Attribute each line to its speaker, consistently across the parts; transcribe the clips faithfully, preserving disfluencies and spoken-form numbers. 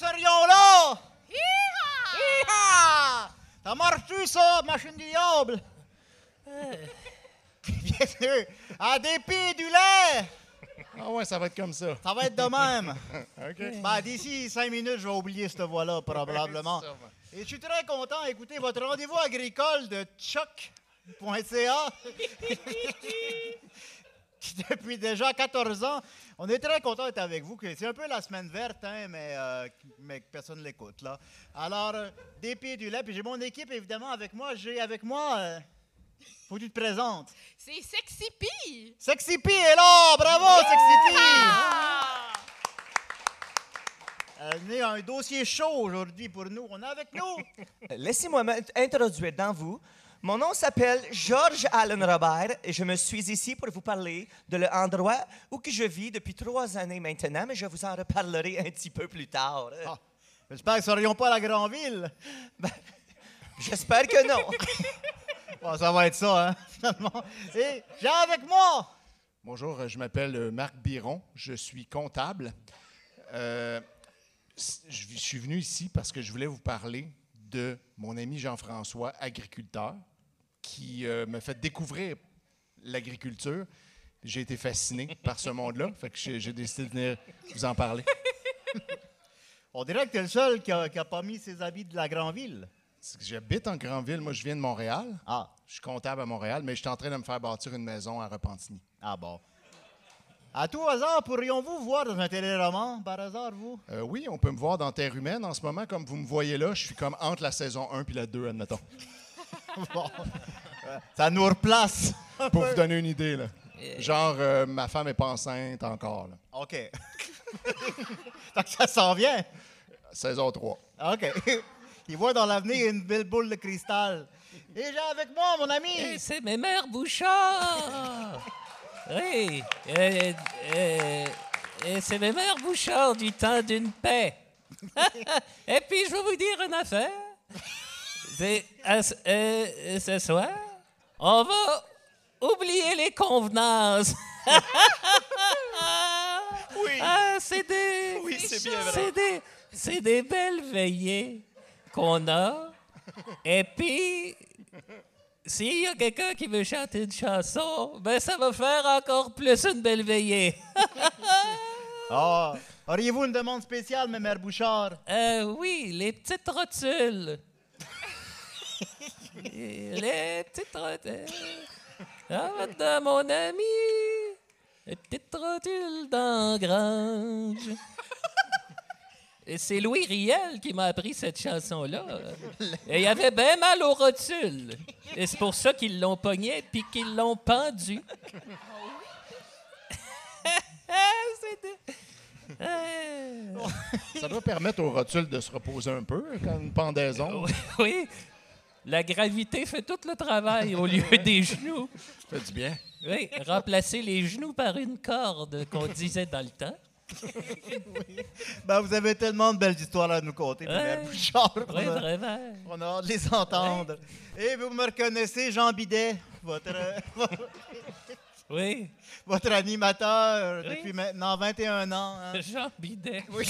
Speaker 1: serions là! Hi-ha! Ça marche-tu, ça, machine du diable? Bien sûr, en dépit du lait!
Speaker 2: Ah ouais, ça va être comme ça.
Speaker 1: Ça va être de même.
Speaker 2: OK.
Speaker 1: Ben, d'ici cinq minutes, je vais oublier cette voix-là, probablement. Et je suis très content. Écoutez, votre rendez-vous agricole de choc point c a depuis déjà quatorze ans. On est très content d'être avec vous. C'est un peu la semaine verte, hein, mais, euh, mais personne ne l'écoute, là. Alors, euh, des pieds du lait. Puis j'ai mon équipe, évidemment, avec moi. J'ai avec moi... Euh, faut que tu te présentes.
Speaker 3: C'est Sexy P!
Speaker 1: Sexy P est là! Bravo, Sexy P! Elle a un dossier chaud aujourd'hui pour nous. On est avec nous.
Speaker 4: Laissez-moi m'introduire dans vous. Mon nom s'appelle Georges Allen Robert et je me suis ici pour vous parler de l'endroit où que je vis depuis trois années maintenant, mais je vous en reparlerai un petit peu plus tard.
Speaker 1: Ah, j'espère que nous ne serions pas à la Grandville.
Speaker 4: Ben, j'espère que non.
Speaker 1: Bon, ça va être ça, hein, finalement. Et j'ai avec moi...
Speaker 2: Bonjour, je m'appelle Marc Biron. Je suis comptable. Euh, je suis venu ici parce que je voulais vous parler de mon ami Jean-François, agriculteur, qui euh, m'a fait découvrir l'agriculture. J'ai été fasciné par ce monde-là, fait que j'ai, j'ai décidé de venir vous en parler.
Speaker 1: On dirait que tu es le seul qui n'a pas mis ses habits de la Grandville.
Speaker 2: C'est que j'habite en Grandville. Moi, je viens de Montréal.
Speaker 1: Ah.
Speaker 2: Je suis comptable à Montréal, mais je suis en train de me faire bâtir une maison à Repentigny.
Speaker 1: Ah bon. À tout hasard, pourrions-vous vous voir dans un téléroman, par hasard, vous?
Speaker 2: Euh, oui, on peut me voir dans Terre humaine. En ce moment, comme vous me voyez là, je suis comme entre la saison un et la deux, admettons.
Speaker 1: Bon. Ça nous replace.
Speaker 2: Pour vous donner une idée, là. Genre, euh, ma femme n'est pas enceinte encore. Là.
Speaker 1: OK. Donc, ça s'en vient.
Speaker 2: Saison trois.
Speaker 1: OK. Il voit dans l'avenir une belle boule de cristal. Et j'ai avec moi mon ami.
Speaker 5: Et c'est mes mères Bouchard. Oui. Et, et, et c'est mes mères Bouchard du temps d'une paix. Et puis, je vais vous dire une affaire. C'est, à, euh, ce soir, on va oublier les convenances.
Speaker 4: Oui.
Speaker 5: Ah, c'est des...
Speaker 4: Oui, c'est bien vrai.
Speaker 5: C'est des, c'est des belles veillées qu'on a. Et puis, s'il y a quelqu'un qui veut chanter une chanson, ben ça va faire encore plus une belle veillée.
Speaker 1: Ah, auriez-vous une demande spéciale, mes mères Bouchard?
Speaker 5: Euh, oui, les petites rotules. Les petites rotules. Ah, maintenant, mon ami, les petites rotules dans Grange. Et c'est Louis Riel qui m'a appris cette chanson-là. Et il avait bien mal aux rotules. Et c'est pour ça qu'ils l'ont pogné puis qu'ils l'ont pendu. C'était...
Speaker 2: Ça doit permettre aux rotules de se reposer un peu, quand une pendaison.
Speaker 5: Oui, oui. La gravité fait tout le travail au lieu des genoux.
Speaker 2: Ça fait du bien.
Speaker 5: Oui, remplacer les genoux par une corde qu'on disait dans le temps.
Speaker 1: Oui. Ben, vous avez tellement de belles histoires à nous conter, mes
Speaker 5: Ouais.
Speaker 1: mères Bouchard.
Speaker 5: Oui,
Speaker 1: On a-
Speaker 5: vraiment.
Speaker 1: On a hâte de les entendre. Et vous me reconnaissez, Jean Bidet, votre,
Speaker 5: Oui,
Speaker 1: votre animateur
Speaker 5: Oui.
Speaker 1: depuis maintenant vingt et un ans. hein.
Speaker 5: Jean Bidet.
Speaker 1: Oui.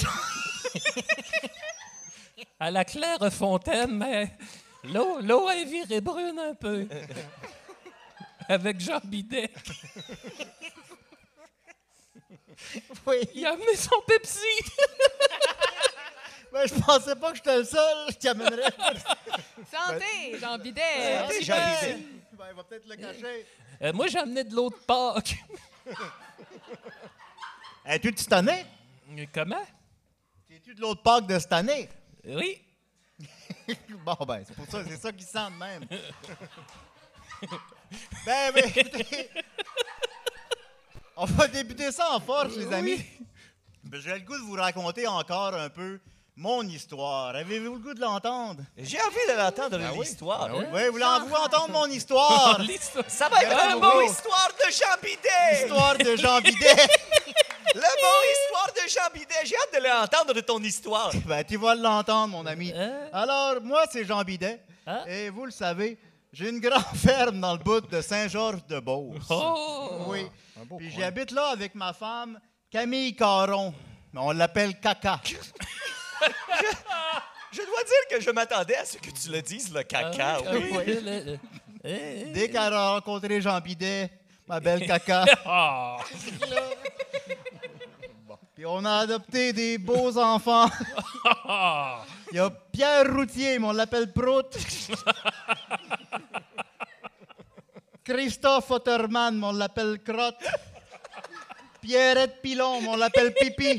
Speaker 5: À la Clairefontaine, mais l'eau, l'eau est virée brune un peu. Avec Jean Bidet.
Speaker 1: Oui.
Speaker 5: Il a amené son Pepsi.
Speaker 1: Ben, je pensais pas que j'étais le seul qui amènerait.
Speaker 3: Santé, Jean Bidet!
Speaker 1: Ah,
Speaker 4: Santé,
Speaker 1: oui,
Speaker 4: Jean
Speaker 1: ben,
Speaker 4: Bidet.
Speaker 1: ben, il va peut-être le cacher.
Speaker 5: Euh, moi, j'ai amené de l'eau de Pâques.
Speaker 1: Es-tu de cette année?
Speaker 5: Comment?
Speaker 1: Es-tu de l'autre Pâques de cette année?
Speaker 5: Oui.
Speaker 1: Bon, ben, c'est pour ça, c'est ça qu'ils sentent même. Ben, ben, écoutez, on va débuter ça en force, les amis. Ben, j'ai le goût de vous raconter encore un peu mon histoire. Avez-vous le goût de l'entendre?
Speaker 4: J'ai envie de l'entendre
Speaker 2: Ben oui.
Speaker 4: l'histoire.
Speaker 2: Ben oui.
Speaker 4: hein.
Speaker 1: Oui, voulez-vous entendre mon histoire?
Speaker 5: L'histoire.
Speaker 4: Ça va être
Speaker 1: Ben
Speaker 4: un
Speaker 1: oui.
Speaker 4: beau histoire de Jean Bidet.
Speaker 1: L'histoire de Jean Bidet.
Speaker 4: Le beau histoire de Jean Bidet. J'ai hâte de l'entendre de ton histoire.
Speaker 1: Ben, tu vas l'entendre, mon ami.
Speaker 5: Hein?
Speaker 1: Alors, moi, c'est Jean Bidet.
Speaker 5: Hein?
Speaker 1: Et vous le savez, j'ai une grande ferme dans le bout de Saint-Georges-de-Beauce.
Speaker 5: Oh!
Speaker 1: Oui.
Speaker 2: Un beau
Speaker 1: Puis
Speaker 2: coin.
Speaker 1: j'habite là avec ma femme, Camille Caron. Mais on l'appelle Caca.
Speaker 4: Je dois dire que je m'attendais à ce que tu le dises, le caca.
Speaker 5: Ah
Speaker 4: oui.
Speaker 5: oui, le- le- le- Eh,
Speaker 1: Dès qu'elle a rencontré Jean Bidet, ma belle caca.
Speaker 5: Ah!
Speaker 1: Puis on a adopté des beaux enfants. Il y a Pierre Routier, mais on l'appelle Prout. Christophe Otterman, mais on l'appelle Crotte. Pierrette Pilon, mais on l'appelle Pipi.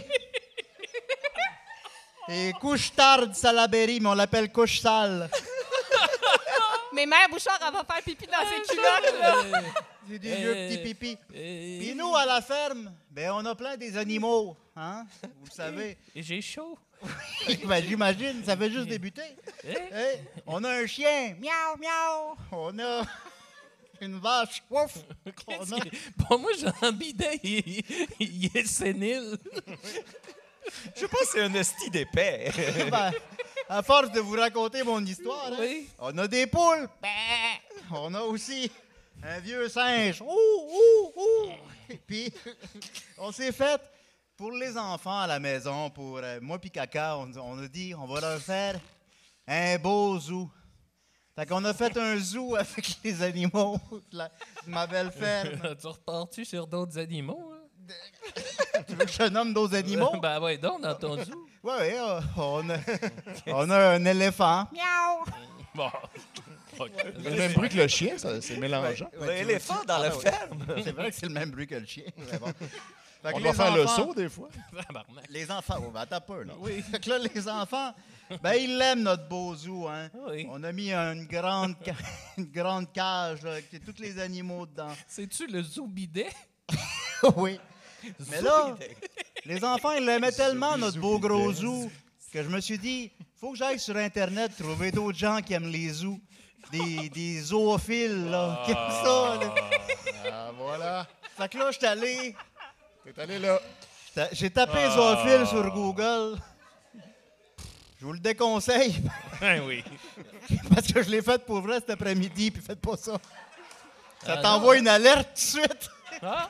Speaker 1: Et Couche-Tard Salaberry, mais on l'appelle Couche-Sale.
Speaker 3: Mais Mère Bouchard, elle va faire pipi dans ses culottes, là.
Speaker 1: C'est des
Speaker 5: Eh,
Speaker 1: vieux petits pipis.
Speaker 5: eh,
Speaker 1: Puis nous, à la ferme, ben, on a plein des animaux, hein? Vous le savez.
Speaker 5: J'ai chaud.
Speaker 1: Ben, j'imagine, ça fait juste débuter.
Speaker 5: Eh?
Speaker 1: Hey, on a un chien, miaou, miaou. On a une vache, wouf. On
Speaker 5: Qu'est-ce
Speaker 1: a-
Speaker 5: que- Bon, moi, Jean Bidet, il, il est sénile.
Speaker 4: Je pense que c'est un esti d'épais.
Speaker 1: Ben, à force de vous raconter mon histoire, hein,
Speaker 5: Oui.
Speaker 1: on a des poules. Ben, on a aussi un vieux singe. Ouh, ouh, ouh. Puis, on s'est fait, pour les enfants à la maison, pour euh, moi puis Caca, on, on a dit, on va leur faire un beau zoo. Fait qu'on a fait un zoo avec les animaux de, la- de ma belle ferme.
Speaker 5: Tu repars-tu sur d'autres animaux? hein?
Speaker 1: Tu veux que je te nomme d'autres animaux?
Speaker 5: Ben ouais, donc, dans ton zoo.
Speaker 1: Oui, oui, euh, on a, on a un éléphant. Miaou!
Speaker 5: Bon.
Speaker 2: Le même bruit que le chien, ça, c'est mélangeant.
Speaker 1: Ouais, tu
Speaker 4: L'éléphant
Speaker 1: vois,
Speaker 4: dans la
Speaker 1: ah, ouais.
Speaker 4: ferme.
Speaker 1: C'est vrai que c'est le même bruit que le chien. Mais bon. Fait que
Speaker 2: On
Speaker 1: les
Speaker 2: doit faire le
Speaker 1: enfants-
Speaker 2: saut des fois.
Speaker 5: Tabarnak.
Speaker 1: Les enfants, oh, ben, attends peu, là.
Speaker 5: Oui.
Speaker 1: Fait que là, les enfants, ben, ils l'aiment, notre beau zoo, hein.
Speaker 5: Oui.
Speaker 1: On a mis une grande, ca- une grande cage, là, avec tous les animaux dedans.
Speaker 5: C'est-tu le zoo bidet?
Speaker 1: Oui. Mais là, les enfants, ils l'aimaient tellement, notre beau gros zoo, que je me suis dit, faut que j'aille sur Internet trouver d'autres gens qui aiment les zoos. Des, des zoophiles, là, qui aiment ça, là.
Speaker 2: Ah, voilà.
Speaker 1: Fait que là, je suis allé,
Speaker 2: T'es allé là.
Speaker 1: ta- j'ai tapé zoophile sur Google. Je vous le déconseille,
Speaker 5: Ben oui.
Speaker 1: parce que je l'ai fait pour vrai cet après-midi, puis faites pas ça. Ça
Speaker 5: Ah,
Speaker 1: t'envoie une alerte tout de suite.
Speaker 5: Ah?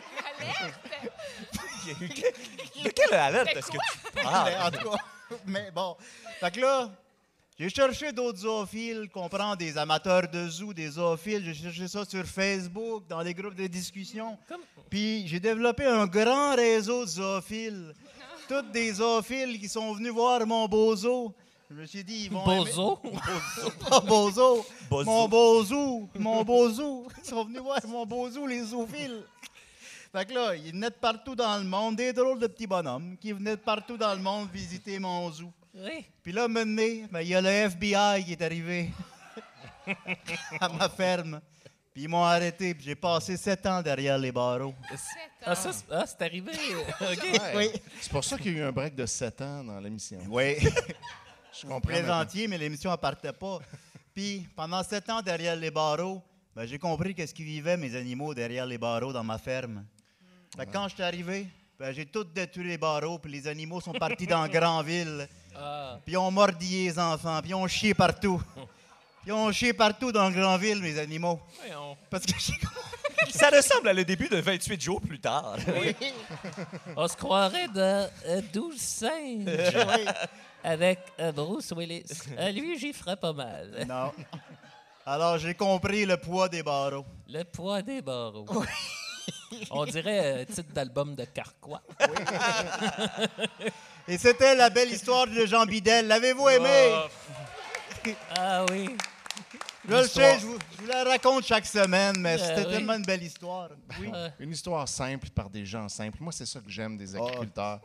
Speaker 4: De quelle alerte
Speaker 3: C'est
Speaker 4: est-ce que
Speaker 3: quoi?
Speaker 4: tu parles?
Speaker 1: Mais en tout cas, mais bon. Fait que là, j'ai cherché d'autres zoophiles, comprendre des amateurs de zoo, des zoophiles. J'ai cherché ça sur Facebook, dans des groupes de discussion. Puis j'ai développé un grand réseau de zoophiles. Toutes des zoophiles qui sont venus voir mon beau zoo. Je me suis dit, ils vont aimer-
Speaker 5: Bozo?
Speaker 1: Pas beau zoo.
Speaker 4: Beau
Speaker 1: Mon
Speaker 4: zoo.
Speaker 1: beau zoo. Mon beau zoo. Ils sont venus voir mon beau zoo, les zoophiles. Fait que là, ils venaient de partout dans le monde, des drôles de petits bonhommes qui venaient de partout dans le monde visiter mon zoo.
Speaker 5: Oui.
Speaker 1: Puis là, maintenant, ben, il y a le F B I qui est arrivé à ma ferme. Puis ils m'ont arrêté, puis j'ai passé sept ans derrière les barreaux.
Speaker 5: Ah, ça, c'est ah, c'est arrivé. OK.
Speaker 1: Oui.
Speaker 2: C'est pour ça qu'il y a eu un break de sept ans dans l'émission.
Speaker 1: Oui.
Speaker 2: Je comprends. maintenant.
Speaker 1: Présentier, mais l'émission ne partait pas. Puis pendant sept ans derrière les barreaux, ben, j'ai compris qu'est-ce qui vivaient mes animaux derrière les barreaux dans ma ferme. Fait que quand je suis arrivé, ben, j'ai tout détruit les barreaux, puis les animaux sont partis dans Grandville.
Speaker 5: Ah.
Speaker 1: Puis ils ont mordi les enfants, puis ils ont chié partout. Ils ont chié partout dans Grandville, mes animaux.
Speaker 5: Voyons.
Speaker 1: Parce que j'ai
Speaker 4: Ça ressemble à le début de vingt-huit jours plus tard.
Speaker 5: On se croirait dans euh, douze singes
Speaker 1: Oui.
Speaker 5: avec euh, Bruce Willis. Euh, lui, j'y ferais pas mal.
Speaker 1: Non. Alors, j'ai compris le poids des barreaux.
Speaker 5: Le poids des barreaux. On dirait un titre d'album de Carquois.
Speaker 1: Et c'était la belle histoire de Jean Bidel. L'avez-vous aimé?
Speaker 5: Ah oui.
Speaker 1: Je le sais, je vous, je vous la raconte chaque semaine, mais
Speaker 5: Euh,
Speaker 1: c'était
Speaker 5: oui.
Speaker 1: tellement une belle histoire. Oui.
Speaker 5: Euh,
Speaker 2: Une histoire simple par des gens simples. Moi, c'est ça que j'aime des agriculteurs.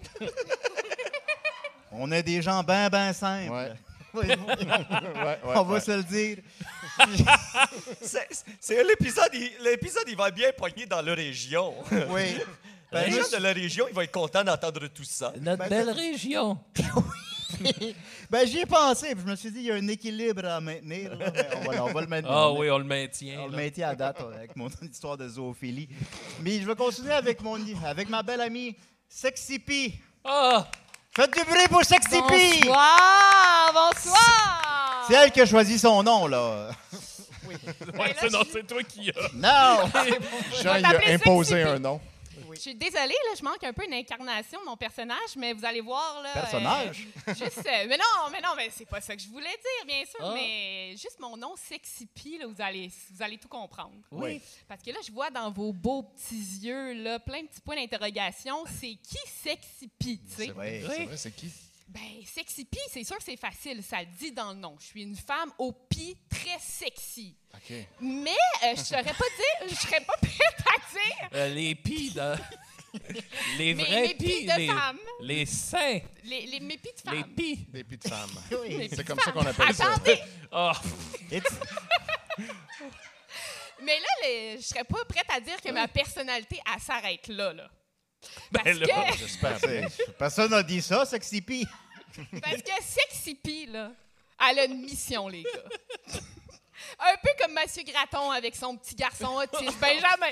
Speaker 1: On est des gens ben, ben simples.
Speaker 2: Ouais.
Speaker 1: Oui,
Speaker 2: Ouais, ouais,
Speaker 1: on va
Speaker 2: ouais.
Speaker 1: se le dire.
Speaker 4: C'est c'est l'épisode, il- l'épisode, il va bien pogner dans la région.
Speaker 1: Oui. Ben,
Speaker 4: Les
Speaker 1: moi,
Speaker 4: gens de la région, ils vont être contents d'entendre tout ça.
Speaker 5: notre
Speaker 1: Ben,
Speaker 5: belle région.
Speaker 1: ben, j'y ai pensé, puis je me suis dit, il y a un équilibre à maintenir. Là, mais on, va, on va le maintenir.
Speaker 5: Ah oui, on le maintient.
Speaker 1: On le
Speaker 5: là.
Speaker 1: maintient à date euh, avec mon histoire de zoophilie. Mais je vais continuer avec, mon, avec ma belle amie Sexy P.
Speaker 5: Ah!
Speaker 1: Faites du bruit pour Sexy P!
Speaker 3: Bonsoir! Bonsoir!
Speaker 1: C'est elle qui a choisi son nom, là.
Speaker 5: Ouais, c'est- non, c'est toi qui as.
Speaker 1: Non!
Speaker 2: Jean, il
Speaker 3: t'appeler
Speaker 2: a imposé
Speaker 3: Sexy P.
Speaker 2: un nom.
Speaker 1: Oui.
Speaker 3: Je suis désolée, là, je manque un peu une incarnation de mon personnage, mais vous allez voir, là...
Speaker 1: Personnage?
Speaker 3: euh, juste... euh, mais non, mais non, mais c'est pas ça que je voulais dire, bien sûr,
Speaker 5: Ah.
Speaker 3: mais juste mon nom, Sexy P, là, vous allez, vous allez tout comprendre.
Speaker 5: Oui.
Speaker 3: Parce que là, je vois dans vos beaux petits yeux, là, plein de petits points d'interrogation, c'est qui Sexy P, tu sais?
Speaker 2: C'est vrai,
Speaker 5: Oui.
Speaker 2: c'est vrai, c'est qui?
Speaker 3: Ben, Sexy P, c'est sûr que c'est facile, ça le dit dans le nom. Je suis une femme au pi très sexy.
Speaker 2: OK.
Speaker 3: Mais euh, je saurais pas dire, je serais pas prête à dire
Speaker 5: Euh, les pis, de... les
Speaker 3: mes,
Speaker 5: vrais
Speaker 3: mes pis
Speaker 5: pis,
Speaker 3: de
Speaker 5: les,
Speaker 3: femmes.
Speaker 5: les seins,
Speaker 3: Les, les, mes pis de
Speaker 5: les
Speaker 3: femmes.
Speaker 5: pis.
Speaker 2: Des pis de femmes.
Speaker 1: Oui.
Speaker 3: Mes
Speaker 2: C'est
Speaker 3: pis
Speaker 2: comme
Speaker 3: de
Speaker 2: ça qu'on
Speaker 3: femmes.
Speaker 2: appelle ça.
Speaker 3: Attendez,
Speaker 5: Ah,
Speaker 1: Et tu-
Speaker 3: mais là, les- je serais pas prête à dire que ma personnalité, elle s'arrête là, là. Parce
Speaker 5: Ben là,
Speaker 3: que,
Speaker 2: J'espère bien.
Speaker 1: Personne n'a dit ça, Sexy P.
Speaker 3: parce que Sexy P, là, elle a une mission, les gars. Un peu comme Monsieur Graton avec son petit garçon autiste, Benjamin.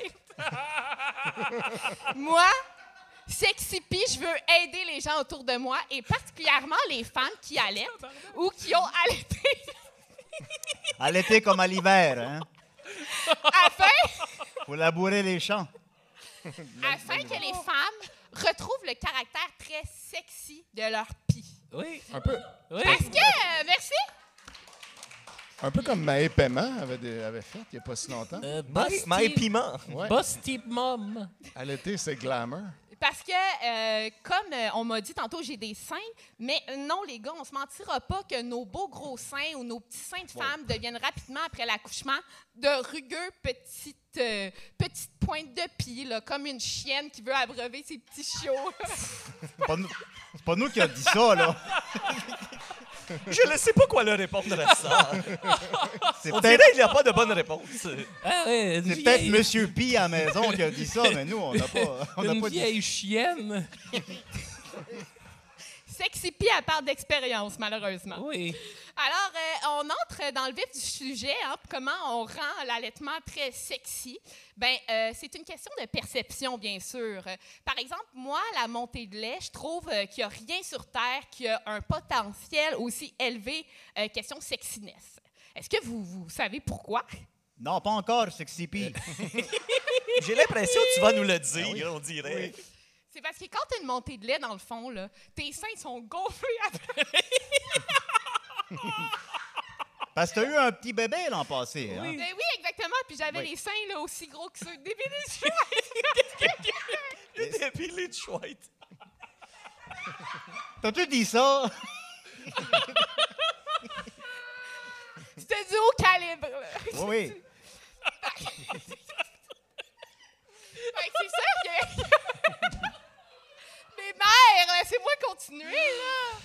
Speaker 3: Moi, Sexy P, je veux aider les gens autour de moi et particulièrement les femmes qui allaitent ou qui ont allaité
Speaker 1: À l'été comme à l'hiver, hein?
Speaker 3: afin,
Speaker 1: Faut labourer les champs.
Speaker 3: afin que les femmes retrouvent le caractère très sexy de leur pie.
Speaker 5: oui.
Speaker 2: Un peu,
Speaker 5: Oui.
Speaker 3: Parce que, euh, merci,
Speaker 2: un peu comme Maë Paiement avait, des- avait fait il n'y a pas si longtemps.
Speaker 5: Euh,
Speaker 4: Maï
Speaker 5: Boss
Speaker 4: Maï
Speaker 5: Team-
Speaker 4: Piment.
Speaker 2: Ouais.
Speaker 5: Boss Team Mom.
Speaker 2: À l'été, c'est glamour.
Speaker 3: parce que, euh, comme euh, on m'a dit tantôt, j'ai des seins, mais non, les gars, on se mentira pas que nos beaux gros seins ou nos petits seins de femmes deviennent rapidement, après l'accouchement, de rugueux petites, euh, petites pointes de pied, là, comme une chienne qui veut abreuver ses petits chiots.
Speaker 1: C'est pas nous, c'est pas nous qui a dit ça, là.
Speaker 4: Je ne sais pas quoi leur répondre à ça.
Speaker 1: C'est
Speaker 4: On
Speaker 1: peut-être
Speaker 4: dirait qu'il n'y a pas de bonne réponse.
Speaker 5: Ah, ouais, une
Speaker 1: c'est peut-être
Speaker 5: vieille-
Speaker 1: Monsieur P à la maison qui a dit ça, mais nous, on n'a pas, on n'a
Speaker 5: Une
Speaker 1: pas dit
Speaker 5: vieille chienne.
Speaker 3: Sexy P, elle parle d'expérience, malheureusement.
Speaker 5: Oui.
Speaker 3: Alors, euh, on entre dans le vif du sujet, hein, comment on rend l'allaitement très sexy. Ben, euh, c'est une question de perception, bien sûr. Euh, Par exemple, moi, la montée de lait, je trouve euh, qu'il n'y a rien sur Terre qui a un potentiel aussi élevé, euh, question sexiness. Est-ce que vous, vous savez pourquoi?
Speaker 1: Non, pas encore, Sexy P.
Speaker 4: J'ai l'impression que tu vas nous le dire, on dirait.
Speaker 3: C'est parce que quand tu as une montée de lait, dans le fond, là, tes seins sont gonflés après.
Speaker 1: Parce que t'as eu un petit bébé l'an passé, hein?
Speaker 3: Ben oui, exactement. Puis j'avais
Speaker 1: Oui.
Speaker 3: les seins là, aussi gros que ceux des bébés.
Speaker 4: Les dépilés de chouette.
Speaker 1: T'as-tu dit ça?
Speaker 3: C'était du haut calibre. Là.
Speaker 1: Oui, oui.
Speaker 3: Fait que c'est sûr que... Mais mère, laissez-moi continuer, là!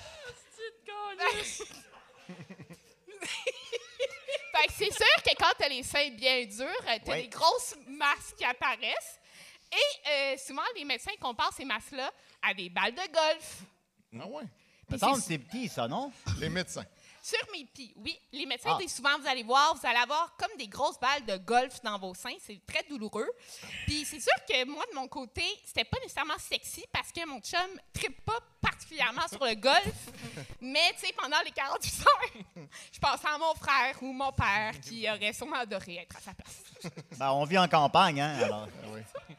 Speaker 3: Fait que c'est sûr que quand t'as les seins bien durs, euh, t'as
Speaker 1: Oui.
Speaker 3: des grosses masses qui apparaissent. Et euh, souvent, les médecins comparent ces masses-là à des balles de golf.
Speaker 2: Ah ouais?
Speaker 1: Me
Speaker 3: Puis
Speaker 1: semble
Speaker 3: c'est-
Speaker 1: que c'est petit, ça, non?
Speaker 2: Les médecins.
Speaker 3: Sur mes pieds, oui. Les médecins
Speaker 1: Ah.
Speaker 3: disent souvent, vous allez voir, vous allez avoir comme des grosses balles de golf dans vos seins. C'est très douloureux. Puis c'est sûr que moi, de mon côté, c'était pas nécessairement sexy parce que mon chum ne trippe pas particulièrement sur le golf. Mais, tu sais, pendant les quarante-huit heures, je pensais à mon frère ou mon père qui aurait sûrement adoré être à sa place.
Speaker 1: Ben, on vit en campagne, hein, alors.
Speaker 2: Oui.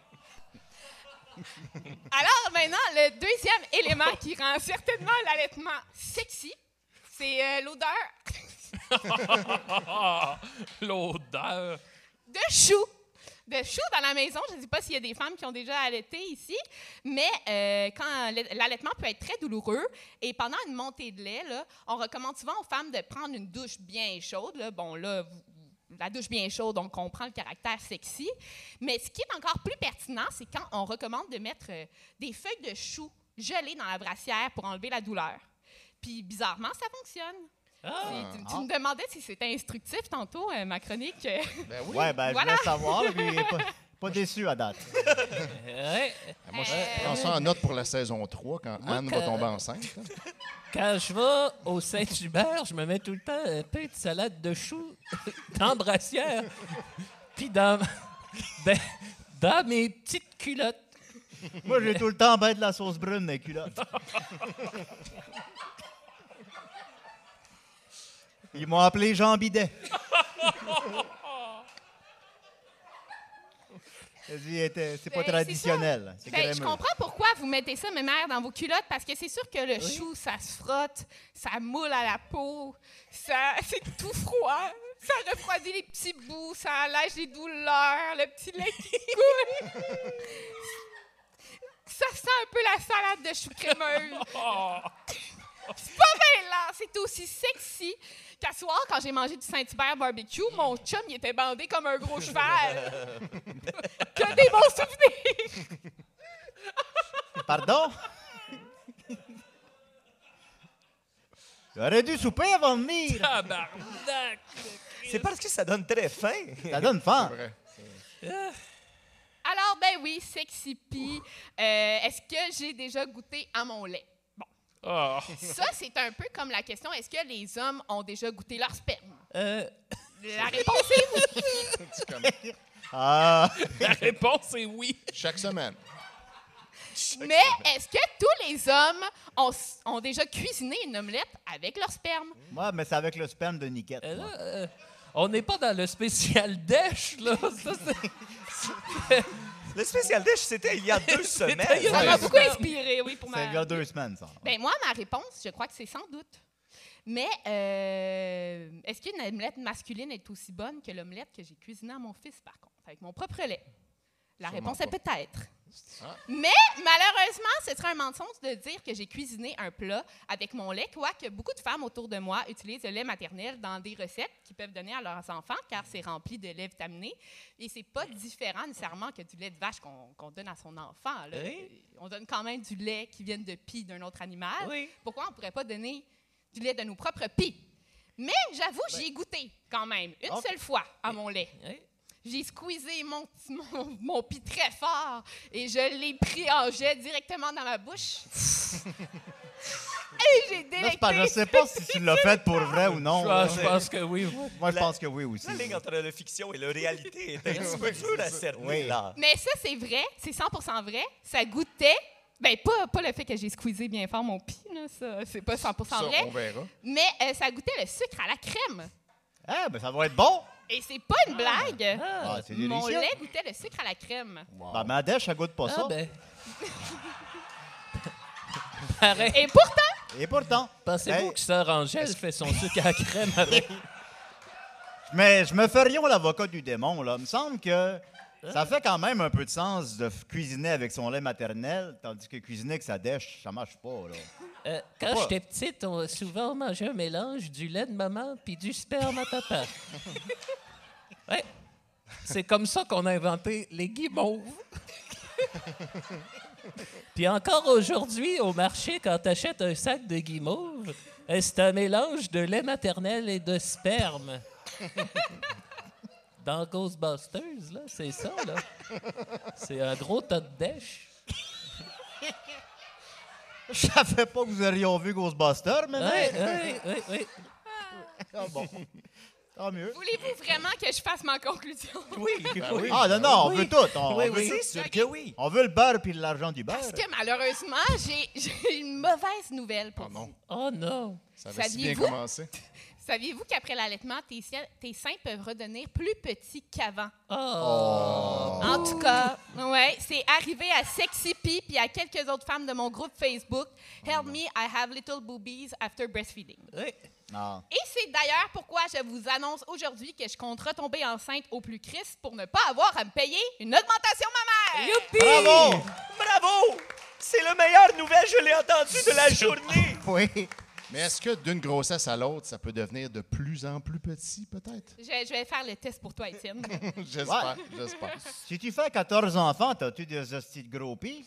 Speaker 3: Alors, maintenant, le deuxième élément qui rend certainement l'allaitement sexy, c'est euh, l'odeur
Speaker 5: L'odeur.
Speaker 3: de chou. De chou dans la maison. Je ne sais pas s'il y a des femmes qui ont déjà allaité ici, mais euh, quand l'allaitement peut être très douloureux et pendant une montée de lait, là, on recommande souvent aux femmes de prendre une douche bien chaude. Là. Bon, là, vous- la douche bien chaude, on comprend le caractère sexy. Mais ce qui est encore plus pertinent, c'est quand on recommande de mettre euh, des feuilles de chou gelées dans la brassière pour enlever la douleur. Puis, bizarrement, ça fonctionne.
Speaker 5: Ah.
Speaker 3: C'est- Tu, tu
Speaker 1: Ah.
Speaker 3: me demandais si c'était instructif tantôt, euh, ma chronique.
Speaker 2: Ben oui.
Speaker 1: Ouais, ben,
Speaker 3: Voilà.
Speaker 1: je voulais savoir, puis pas, pas déçu à date.
Speaker 5: Ouais.
Speaker 2: Moi, je
Speaker 3: Euh,
Speaker 2: prends ça en note pour la saison trois, quand
Speaker 5: Moi,
Speaker 2: Anne
Speaker 5: que-
Speaker 2: va tomber enceinte. hein.
Speaker 5: Quand je vais au Saint-Hubert, je me mets tout le temps un peu de salade de choux dans la brassière. Puis dans, ben, dans mes petites culottes.
Speaker 1: Moi, j'ai tout le temps ben de la sauce brune dans les culottes. Ils m'ont appelé Jean Bidet. C'est pas
Speaker 3: Ben,
Speaker 1: traditionnel. C'est
Speaker 3: Ben, je
Speaker 1: crémeux.
Speaker 3: comprends pourquoi vous mettez ça, mes mères, dans vos culottes, parce que c'est sûr que le chou, ça se frotte, ça moule à la peau, ça, c'est tout froid, ça refroidit les petits bouts, ça allège les douleurs, le petit lait qui coule. Ça sent un peu la salade de chou crémeuse. C'est pas bien là, c'est aussi sexy qu'à soir, quand j'ai mangé du Saint-Hubert barbecue, mon chum, il était bandé comme un gros cheval. Que des bons souvenirs!
Speaker 1: Pardon? J'aurais dû souper avant de venir.
Speaker 5: Tabarnak!
Speaker 4: C'est parce que ça donne très faim.
Speaker 1: Ça donne faim.
Speaker 2: C'est vrai.
Speaker 3: Alors, ben oui, Sexy Pie, euh, est-ce que j'ai déjà goûté à mon lait? Bon.
Speaker 5: Oh.
Speaker 3: Ça, c'est un peu comme la question, est-ce que les hommes ont déjà goûté leur sperme?
Speaker 5: Euh,
Speaker 3: La réponse est oui.
Speaker 2: C'est comme
Speaker 1: Ah,
Speaker 5: la réponse est oui.
Speaker 2: chaque semaine.
Speaker 3: Mais est-ce que tous les hommes ont, ont déjà cuisiné une omelette avec leur sperme?
Speaker 1: moi, mais c'est avec le sperme de Niquette.
Speaker 5: Euh,
Speaker 1: moi.
Speaker 5: là, euh, on n'est pas dans le spécial dèche, là. Ça, c'est...
Speaker 4: Le spécial dish, c'était il y a deux semaines.
Speaker 5: il y a
Speaker 3: Ça
Speaker 5: Ouais,
Speaker 3: m'a
Speaker 5: c'est
Speaker 3: beaucoup inspiré, oui, pour
Speaker 1: C'est
Speaker 3: ma...
Speaker 1: il y a deux semaines, ça.
Speaker 3: Ben moi, ma réponse, je crois que c'est sans doute. Mais euh, est-ce qu'une omelette masculine est aussi bonne que l'omelette que j'ai cuisinée à mon fils, par contre, avec mon propre lait? La
Speaker 2: Sûrement
Speaker 3: réponse est
Speaker 2: pas.
Speaker 3: peut-être.
Speaker 2: Ah.
Speaker 3: Mais malheureusement, ce serait un mensonge de dire que j'ai cuisiné un plat avec mon lait, quoique beaucoup de femmes autour de moi utilisent le lait maternel dans des recettes qu'ils peuvent donner à leurs enfants, car c'est rempli de lait vitaminé. Et c'est pas différent nécessairement que du lait de vache qu'on qu'on donne à son enfant. Là.
Speaker 4: Oui.
Speaker 3: On donne quand même du lait qui vient de pie d'un autre animal.
Speaker 4: Oui.
Speaker 3: Pourquoi on ne pourrait pas donner du lait de nos propres pis? Mais j'avoue, j'y ai goûté quand même, une
Speaker 1: Ok.
Speaker 3: seule fois à mon lait.
Speaker 5: Oui.
Speaker 3: J'ai squeezé mon, mon, mon pis très fort et je l'ai pris en jet directement dans ma bouche. Et j'ai
Speaker 1: Là,
Speaker 3: délecté.
Speaker 1: c'est pas- je sais pas si tu l'as fait pour vrai ou non.
Speaker 5: Ah,
Speaker 1: là.
Speaker 5: je pense que oui.
Speaker 1: Moi, je
Speaker 4: La-
Speaker 1: pense que oui aussi.
Speaker 4: La ligne entre la fiction et la réalité est un petit peu dure à cerner,
Speaker 1: Oui.
Speaker 4: là.
Speaker 3: Mais ça, c'est vrai, c'est cent pour cent vrai. Ça goûtait, ben pas, pas le fait que j'ai squeezé bien fort mon pis, là, ça, c'est pas cent pour cent
Speaker 2: Ça,
Speaker 3: vrai.
Speaker 2: on verra.
Speaker 3: Mais euh, ça goûtait le sucre à la crème.
Speaker 1: Ah, ben ça va être bon.
Speaker 3: Et c'est pas une blague.
Speaker 1: Ah, c'est
Speaker 3: Mon
Speaker 1: délicieux.
Speaker 3: lait goûtait le sucre à la crème.
Speaker 1: Ben, ma dèche, ça goûte pas ça.
Speaker 5: Ah, ben. Pareil.
Speaker 3: Et pourtant,
Speaker 1: Et pourtant.
Speaker 5: Pensez-vous
Speaker 1: Hey,
Speaker 5: que Sœur Angèle fait son sucre à la crème avec...
Speaker 1: Mais je me fais rien l'avocat du démon, là. Il me semble que ça fait quand même un peu de sens de f- cuisiner avec son lait maternel, tandis que cuisiner avec sa dèche, ça marche pas, là.
Speaker 5: Euh, quand j'étais petite, on souvent mangeait un mélange du lait de maman puis du sperme à papa. Ouais. C'est comme ça qu'on a inventé les guimauves. Puis encore aujourd'hui, au marché, quand tu achètes un sac de guimauves, euh, c'est un mélange de lait maternel et de sperme. Dans Ghostbusters, là, c'est ça, là. C'est un gros tas de dèche.
Speaker 1: Je savais pas que vous auriez vu Ghostbusters, mais...
Speaker 5: Oui, oui, oui, oui.
Speaker 1: Ah bon. Tant mieux.
Speaker 3: voulez-vous vraiment que je fasse ma conclusion?
Speaker 4: Oui, oui.
Speaker 1: Ah non, non, on
Speaker 4: Oui.
Speaker 1: veut tout. On,
Speaker 4: Oui,
Speaker 1: on veut,
Speaker 4: oui, c'est sûr que oui.
Speaker 1: on veut le beurre puis l'argent du beurre.
Speaker 3: Parce que malheureusement, j'ai j'ai une mauvaise nouvelle pour
Speaker 2: Oh non,
Speaker 3: vous.
Speaker 5: Oh non.
Speaker 2: ça avait si bien
Speaker 3: Saviez-vous?
Speaker 2: commencé.
Speaker 3: Saviez-vous qu'après l'allaitement, tes, sie- tes seins peuvent redevenir plus petits qu'avant?
Speaker 5: Oh.
Speaker 3: En tout cas, ouais, c'est arrivé à Sexy Pie puis à quelques autres femmes de mon groupe Facebook. Help me, I have little boobies after breastfeeding.
Speaker 5: Oui.
Speaker 1: Ah.
Speaker 3: Et c'est d'ailleurs pourquoi je vous annonce aujourd'hui que je compte retomber enceinte au plus Christ pour ne pas avoir à me payer une augmentation mammaire.
Speaker 5: Youpi!
Speaker 1: Bravo!
Speaker 4: Bravo! C'est la meilleure nouvelle, je l'ai entendue de la journée.
Speaker 1: Oui.
Speaker 2: Mais est-ce que d'une grossesse à l'autre, ça peut devenir de plus en plus petit, peut-être?
Speaker 3: Je, je vais faire le test pour toi, Étienne.
Speaker 2: J'espère, j'espère.
Speaker 1: Si tu fais quatorze enfants, t'as-tu des hosties de gros pis?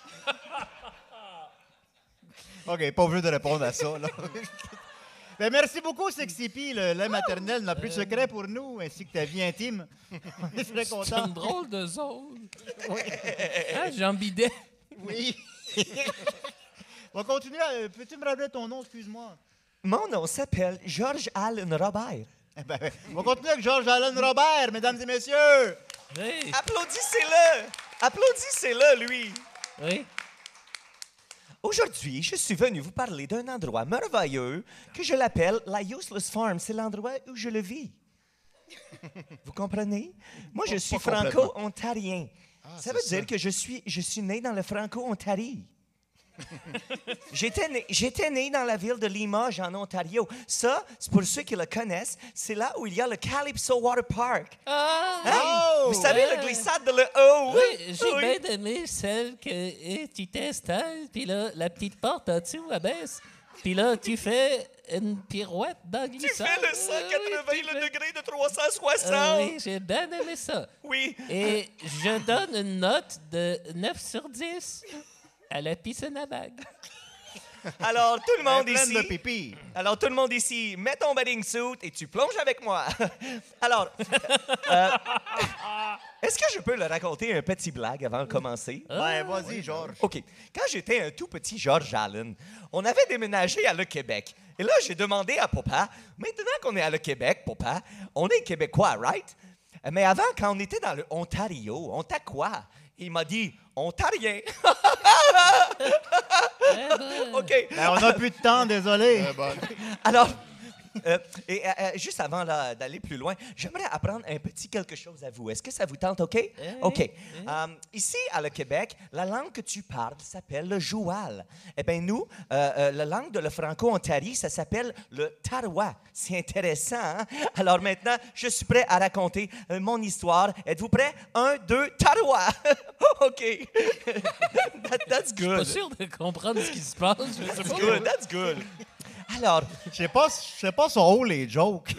Speaker 1: OK, pas obligé de répondre à ça, là. Ben, merci beaucoup, Sexy Pie. Le lait maternel n'a plus de secret pour nous, ainsi que ta vie intime. On est très
Speaker 5: C'est
Speaker 1: contents.
Speaker 5: une drôle de zone. Ah, Jean Bidet.
Speaker 1: Oui. On va continuer. à- Peux-tu me rappeler ton nom, excuse-moi?
Speaker 4: Mon nom s'appelle George Allen Robert.
Speaker 1: Eh ben, on va continuer avec Georges Allen Robert, mesdames et messieurs.
Speaker 5: Oui.
Speaker 4: Applaudissez-le! Applaudissez-le, lui!
Speaker 5: Oui.
Speaker 4: Aujourd'hui, je suis venu vous parler d'un endroit merveilleux que je l'appelle la Useless Farm. C'est l'endroit où je le vis. Vous comprenez? Moi, je
Speaker 1: Pas-
Speaker 4: suis
Speaker 1: pas complètement.
Speaker 4: franco-ontarien. Ça
Speaker 2: c'est
Speaker 4: veut
Speaker 2: ça.
Speaker 4: dire que je suis, je suis né dans le Franco-Ontario. J'étais né, j'étais né dans la ville de Limoges, en Ontario. Ça, c'est pour ceux qui le connaissent, c'est là où il y a le Calypso Water Park.
Speaker 5: Ah!
Speaker 4: Hein?
Speaker 1: Oh!
Speaker 4: Vous savez,
Speaker 5: Ouais.
Speaker 4: le glissade de le haut.
Speaker 5: Oui, j'ai
Speaker 4: Oui.
Speaker 5: bien aimé celle que eh, tu t'installes, puis là, la petite porte en dessous, elle baisse. Puis là, tu fais une pirouette dans le
Speaker 4: Tu
Speaker 5: glissade.
Speaker 4: fais le
Speaker 5: Euh,
Speaker 4: cent
Speaker 5: oui,
Speaker 4: quatre-vingts
Speaker 5: tu
Speaker 4: le
Speaker 5: fais-
Speaker 4: degré de trois cent soixante.
Speaker 5: Ah oui, j'ai bien aimé ça.
Speaker 4: Oui.
Speaker 5: Et je donne une note de neuf sur dix à la piscine à vagues.
Speaker 4: Alors, tout le monde
Speaker 1: Pleine
Speaker 4: ici...
Speaker 1: de pipi.
Speaker 4: Alors, tout le monde ici, mets ton bathing suit et tu plonges avec moi. Alors, euh, est-ce que je peux leur raconter un petit blague avant de commencer?
Speaker 1: Ouais, vas-y, Georges.
Speaker 4: OK. Quand j'étais un tout petit George Allen, on avait déménagé à Le Québec. Et là, j'ai demandé à papa, maintenant qu'on est à Le Québec, papa, on est québécois, right? Mais avant, quand on était dans l'Ontario, on t'a quoi? Il m'a dit, on t'a rien. OK.
Speaker 1: Ben, on n'a plus de temps, désolé.
Speaker 2: Très bonne.
Speaker 4: Alors, euh, et, euh, euh, juste avant là, d'aller plus loin, j'aimerais apprendre un petit quelque chose à vous. Est-ce que ça vous tente, OK? OK. Euh, ici, à le Québec, la langue que tu parles s'appelle le joual. Eh bien, nous, euh, euh, la langue de le Franco-Ontario, ça s'appelle le tarois. C'est intéressant, hein? Alors maintenant, je suis prêt à raconter euh, mon histoire. Êtes-vous prêts? Un, deux, tarois! OK. That- that's
Speaker 5: Pas
Speaker 4: good.
Speaker 5: sûr de comprendre ce qui se passe. Je sais
Speaker 4: That's
Speaker 5: pas.
Speaker 4: good, that's good. Alors,
Speaker 1: Je sais pas, je sais pas sont où les jokes.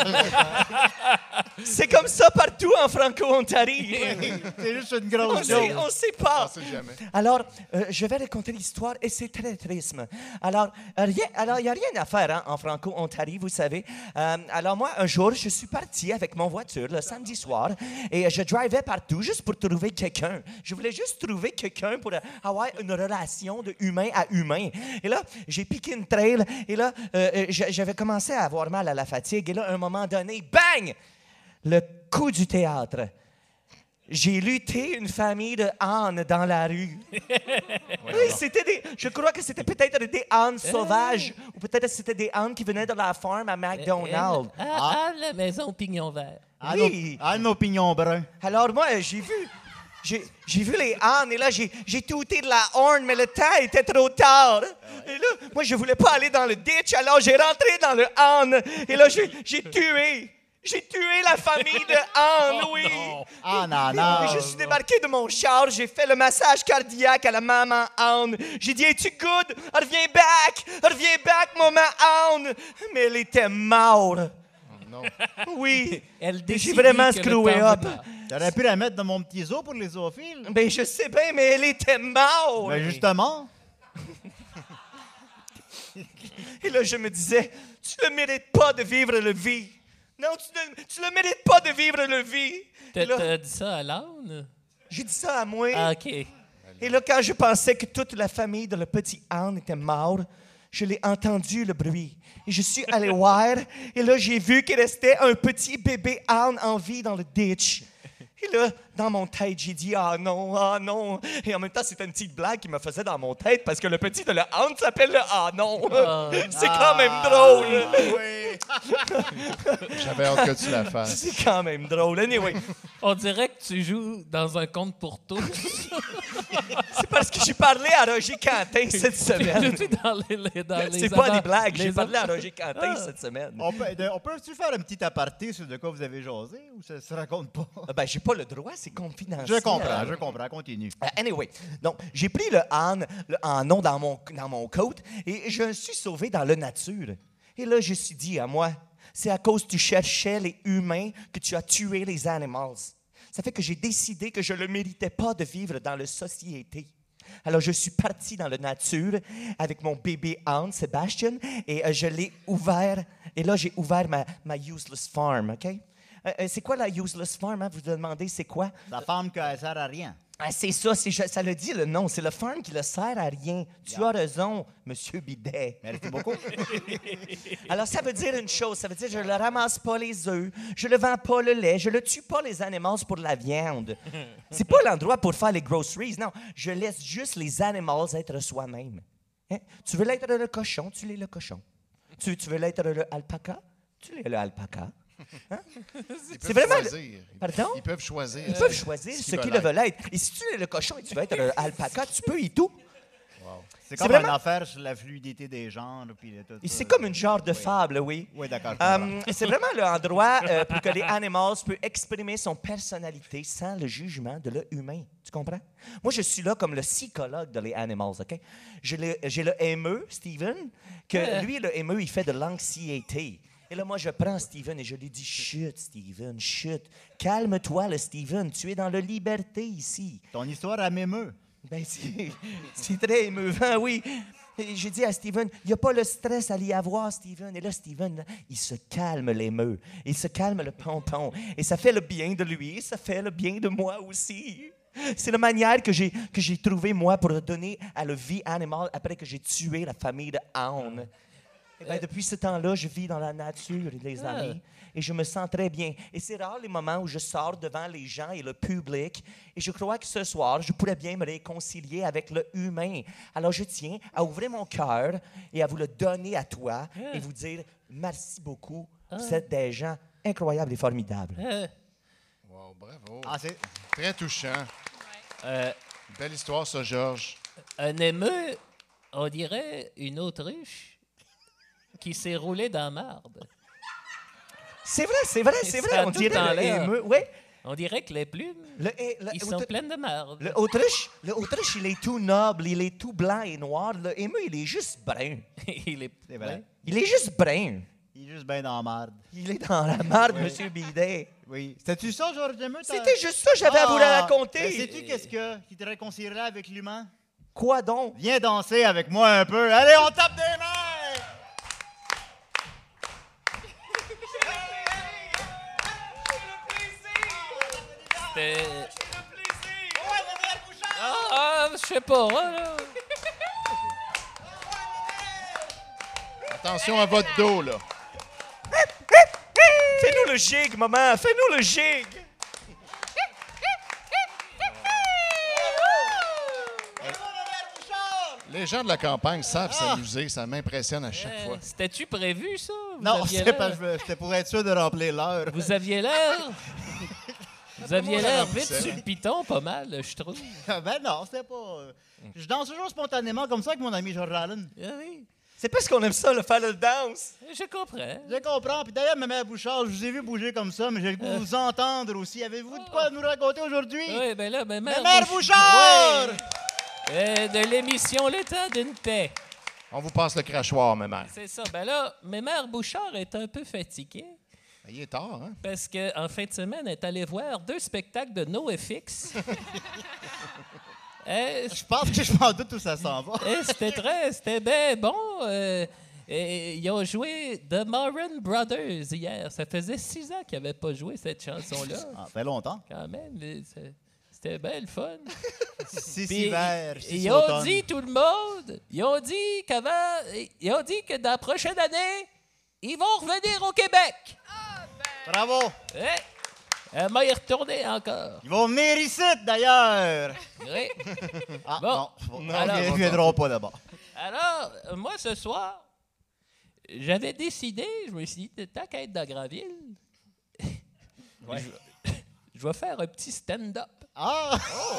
Speaker 4: c'est comme ça partout en Franco-Ontario.
Speaker 1: C'est juste une
Speaker 4: On
Speaker 1: grosse
Speaker 4: sait,
Speaker 1: joke.
Speaker 4: on sait pas.
Speaker 2: On sait jamais.
Speaker 4: Alors, euh, je vais raconter l'histoire et c'est très triste. Alors, euh, rien, alors il n'y a rien à faire hein, en Franco-Ontario, vous savez. Euh, alors moi, un jour, je suis parti avec mon voiture le samedi soir et euh, je drivais partout juste pour trouver quelqu'un. Je voulais juste trouver quelqu'un pour euh, avoir une relation de humain à humain. Et là, j'ai piqué une trail et là, euh, euh, j'a- j'avais commencé à avoir mal à la fatigue. Et là, à un moment donné, bang! Le coup du théâtre. J'ai lutté une famille de ânes dans la rue. Oui, c'était des. Je crois que c'était peut-être des ânes sauvages, ou peut-être c'était des ânes qui venaient de la farm à McDonald's.
Speaker 5: À, à la maison Pignon Vert.
Speaker 1: À
Speaker 4: Oui.
Speaker 1: nos, à nos pignons bruns.
Speaker 4: Alors moi, j'ai vu. J'ai, j'ai vu les ânes et là, j'ai, j'ai touté de la horn, mais le temps était trop tard. Et là, moi, je voulais pas aller dans le ditch, alors j'ai rentré dans le âne. Et là, j'ai, j'ai tué. J'ai tué la famille de ânes, oui.
Speaker 1: Ah, non,
Speaker 4: Et
Speaker 1: non.
Speaker 4: je suis débarqué de mon char, j'ai fait le massage cardiaque à la maman âne. J'ai dit, es-tu good? Reviens back! Reviens back, maman âne! Mais elle était morte.
Speaker 2: Non.
Speaker 4: Oui.
Speaker 5: Elle
Speaker 4: J'ai
Speaker 5: décide
Speaker 4: vraiment
Speaker 5: que le
Speaker 4: screwé
Speaker 5: temps
Speaker 4: up.
Speaker 5: dépasse.
Speaker 1: J'aurais pu la mettre dans mon petit zoo pour les zoophiles.
Speaker 4: Ben, je sais bien, mais elle était morte.
Speaker 1: Mais justement,
Speaker 4: Et là, je me disais, tu ne mérites pas de vivre le vie. Non, tu ne, tu ne mérites pas de vivre le vie.
Speaker 5: T'as
Speaker 4: Et là,
Speaker 5: t'as dit ça à l'âne?
Speaker 4: j'ai dit ça à moi.
Speaker 5: Ah, OK.
Speaker 4: Et là, quand je pensais que toute la famille de le petit âne était morte, je l'ai entendu, le bruit. Et je suis allé voir. Et là, j'ai vu qu'il restait un petit bébé âne en vie dans le ditch. Et là, dans mon tête, j'ai dit « Ah non, ah non ». Et en même temps, c'était une petite blague qui me faisait dans mon tête parce que le petit de le âne s'appelle le « Ah non
Speaker 5: Ah. ».
Speaker 4: C'est quand même drôle.
Speaker 2: J'avais hâte que tu la fasses.
Speaker 4: C'est quand même drôle. Anyway,
Speaker 5: On dirait que tu joues dans un conte pour tous.
Speaker 4: c'est parce que j'ai parlé à Roger Quentin cette semaine.
Speaker 5: Tu es dans les, les- dans les
Speaker 4: C'est pas
Speaker 5: avant-
Speaker 4: des blagues. J'ai
Speaker 5: les
Speaker 4: parlé à
Speaker 5: avant-
Speaker 4: Roger Quentin
Speaker 5: Ah.
Speaker 4: cette semaine.
Speaker 1: on peut, de- on peut-tu faire un petit aparté sur de quoi vous avez jasé ou ça se raconte pas?
Speaker 4: Ah ben, j'ai pas le droit, c'est confidentiel.
Speaker 1: Je comprends, je comprends. Continue.
Speaker 4: Uh, anyway, donc j'ai pris le âne, le ânon dans mon, dans mon coat et je me suis sauvé dans la nature. Et là, je me suis dit à moi, c'est à cause que tu cherchais les humains que tu as tué les animaux. Ça fait que j'ai décidé que je ne méritais pas de vivre dans la société. Alors, je suis parti dans la nature avec mon bébé âne, Sébastien, et euh, je l'ai ouvert. Et là, j'ai ouvert ma, ma useless farm, OK? Euh, euh, c'est quoi la useless farm? Hein? Vous vous demandez c'est quoi?
Speaker 1: La femme qui ne sert à rien.
Speaker 4: Ah, c'est ça, c'est, ça le dit le nom. C'est le farm qui ne sert à rien. Tu as raison, Monsieur Bidet.
Speaker 1: Merci beaucoup.
Speaker 4: Alors, ça veut dire une chose. Ça veut dire que je ne ramasse pas les œufs, je ne vends pas le lait, je ne tue pas les animaux pour la viande. C'est pas l'endroit pour faire les groceries. Non, je laisse juste les animaux être soi-même. Hein? Tu veux l'être le cochon, tu l'es le cochon. Tu, tu veux l'être le alpaca, tu l'es le alpaca.
Speaker 2: Ils
Speaker 4: C'est
Speaker 2: peuvent
Speaker 4: vraiment le-
Speaker 2: choisir.
Speaker 4: Pardon?
Speaker 2: Ils peuvent choisir.
Speaker 4: Ils peuvent choisir
Speaker 2: ce
Speaker 4: ce
Speaker 2: qu'ils
Speaker 4: qu'ils
Speaker 2: veulent
Speaker 4: veulent être. Et si tu es le cochon et tu veux être un alpaca, tu peux et tout.
Speaker 1: C'est
Speaker 4: C'est
Speaker 1: comme
Speaker 4: vraiment-
Speaker 1: une affaire sur la fluidité des genres. Puis tout,
Speaker 4: Et c'est
Speaker 1: euh,
Speaker 4: comme une genre de
Speaker 1: oui.
Speaker 4: fable, oui.
Speaker 1: Oui, d'accord. je comprends.
Speaker 4: Euh, c'est vraiment l'endroit euh, pour que les animals puissent exprimer son personnalité sans le jugement de l'humain. Tu comprends? Moi, je suis là comme le psychologue de les animals, OK? J'ai le, j'ai le haineux, Steven, que
Speaker 5: Ouais.
Speaker 4: lui, le haineux, il fait de l'anxiété. Et là, moi, je prends Steven et je lui dis, chut, Steven, chut. Calme-toi, le Steven. Tu es dans la liberté ici.
Speaker 1: Ton histoire, elle m'émeut.
Speaker 4: Ben, c'est, c'est très émouvant, oui. Et j'ai dit à Steven, il n'y a pas le stress à l'y avoir, Steven. Et là, Steven, là, il se calme l'émeu. Il se calme le pompon. Et ça fait le bien de lui, et ça fait le bien de moi aussi. C'est la manière que j'ai, que j'ai trouvée, moi, pour donner à la vie animale après que j'ai tué la famille de Anne. Eh ben, depuis ce temps-là, je vis dans la nature, les
Speaker 5: Ah.
Speaker 4: amis, et je me sens très bien. Et c'est rare les moments où je sors devant les gens et le public, et je crois que ce soir, je pourrais bien me réconcilier avec le humain. Alors, je tiens à ouvrir mon cœur et à vous le donner à toi et vous dire merci beaucoup. Vous êtes des gens incroyables et formidables.
Speaker 5: Euh,
Speaker 2: Wow, bravo.
Speaker 1: Ah, c'est...
Speaker 2: Très touchant.
Speaker 5: euh,
Speaker 2: Belle histoire, ça, Georges.
Speaker 5: un émeu, on dirait une autruche qui s'est roulée dans la marde.
Speaker 4: C'est vrai, c'est vrai, c'est
Speaker 5: Ça
Speaker 4: vrai.
Speaker 5: a
Speaker 4: On
Speaker 5: tout
Speaker 4: dirait
Speaker 5: en
Speaker 4: le
Speaker 5: l'air.
Speaker 4: émeu. Oui.
Speaker 5: On dirait que les plumes,
Speaker 4: Le, eh, le,
Speaker 5: ils sont
Speaker 4: aut-
Speaker 5: pleines de marde.
Speaker 4: le Autriche, le Autriche, il est tout noble, il est tout blanc et noir. Le émeu, il est juste brun.
Speaker 5: Il est...
Speaker 1: C'est vrai.
Speaker 4: Il est juste brun.
Speaker 1: Il est juste bien dans la marde.
Speaker 4: Il est dans la marde, Monsieur Bidet.
Speaker 1: Oui. C'était-tu ça, Georges Demeux? t'as-
Speaker 4: C'était juste ça que j'avais à vous
Speaker 1: Ah!
Speaker 4: raconter.
Speaker 1: Mais sais-tu qu'est-ce que, qui te réconcilierait avec l'humain?
Speaker 4: Quoi donc?
Speaker 1: Viens danser avec moi un peu. Allez, on tape des mains!
Speaker 5: C'était... Ah, je sais pas, là.
Speaker 2: Attention à votre dos, là.
Speaker 4: Fais-nous le gig, maman. Fais-nous le gig.
Speaker 2: Les gens de la campagne savent s'amuser. Ça m'impressionne à chaque
Speaker 5: Euh,
Speaker 2: fois.
Speaker 5: C'était-tu prévu, ça? Vous
Speaker 1: Non,
Speaker 5: aviez
Speaker 1: c'est
Speaker 5: l'air-
Speaker 1: pas, je veux- c'était pour être sûr de remplir l'heure.
Speaker 5: Vous aviez l'air... Vous aviez
Speaker 2: Moi,
Speaker 5: l'air
Speaker 2: ça
Speaker 5: vite
Speaker 2: poussait.
Speaker 5: sur le piton, pas mal, je trouve.
Speaker 1: Ben non, c'était pas... euh, Je danse toujours spontanément comme ça avec mon ami George Allen.
Speaker 5: Ah oui,
Speaker 4: C'est parce qu'on aime ça, le faire le danse.
Speaker 5: je comprends.
Speaker 1: Je comprends. Puis d'ailleurs, ma mère Bouchard, je vous ai vu bouger comme ça, mais j'ai le goût de vous entendre aussi. Avez-vous de quoi nous raconter aujourd'hui?
Speaker 5: Oui, ben là, ma
Speaker 1: Ma
Speaker 5: mère...
Speaker 1: mère
Speaker 5: Bouch-
Speaker 1: Bouchard!
Speaker 5: Ouais. Euh, de l'émission Le temps d'une paix.
Speaker 2: On vous passe le crachoir, ma mère.
Speaker 5: C'est ça. Ben là, ma mère Bouchard est un peu fatiguée
Speaker 2: Il est tard, hein?
Speaker 5: parce qu'en fin de semaine, elle est allée voir deux spectacles de NoFX. Euh,
Speaker 1: Je pense que je m'en doute où ça s'en va.
Speaker 5: euh, c'était très... C'était bien bon. Euh, et ils ont joué The Moran Brothers hier. Ça faisait six ans qu'ils n'avaient pas joué cette chanson-là.
Speaker 1: Ah, ça fait longtemps.
Speaker 5: Quand même, les- c'est- c'était bien le fun.
Speaker 1: Six
Speaker 5: Puis,
Speaker 1: hivers,
Speaker 5: ils,
Speaker 1: six
Speaker 5: ils ont
Speaker 1: automnes.
Speaker 5: dit, tout le monde, ils ont dit qu'avant, ils ont dit que dans la prochaine année, ils vont revenir au Québec.
Speaker 1: Bravo!
Speaker 5: Ouais. Elle m'a y retourné encore.
Speaker 1: Ils vont venir ici, d'ailleurs!
Speaker 5: Oui.
Speaker 1: Ah,
Speaker 5: Bon.
Speaker 1: bon. Non,
Speaker 5: Alors,
Speaker 1: ils ne viendront pas d'abord.
Speaker 5: Alors, euh, moi, ce soir, j'avais décidé, je me suis dit, tant qu'à être dans Grandville, je, je vais faire un petit stand-up.
Speaker 1: Ah!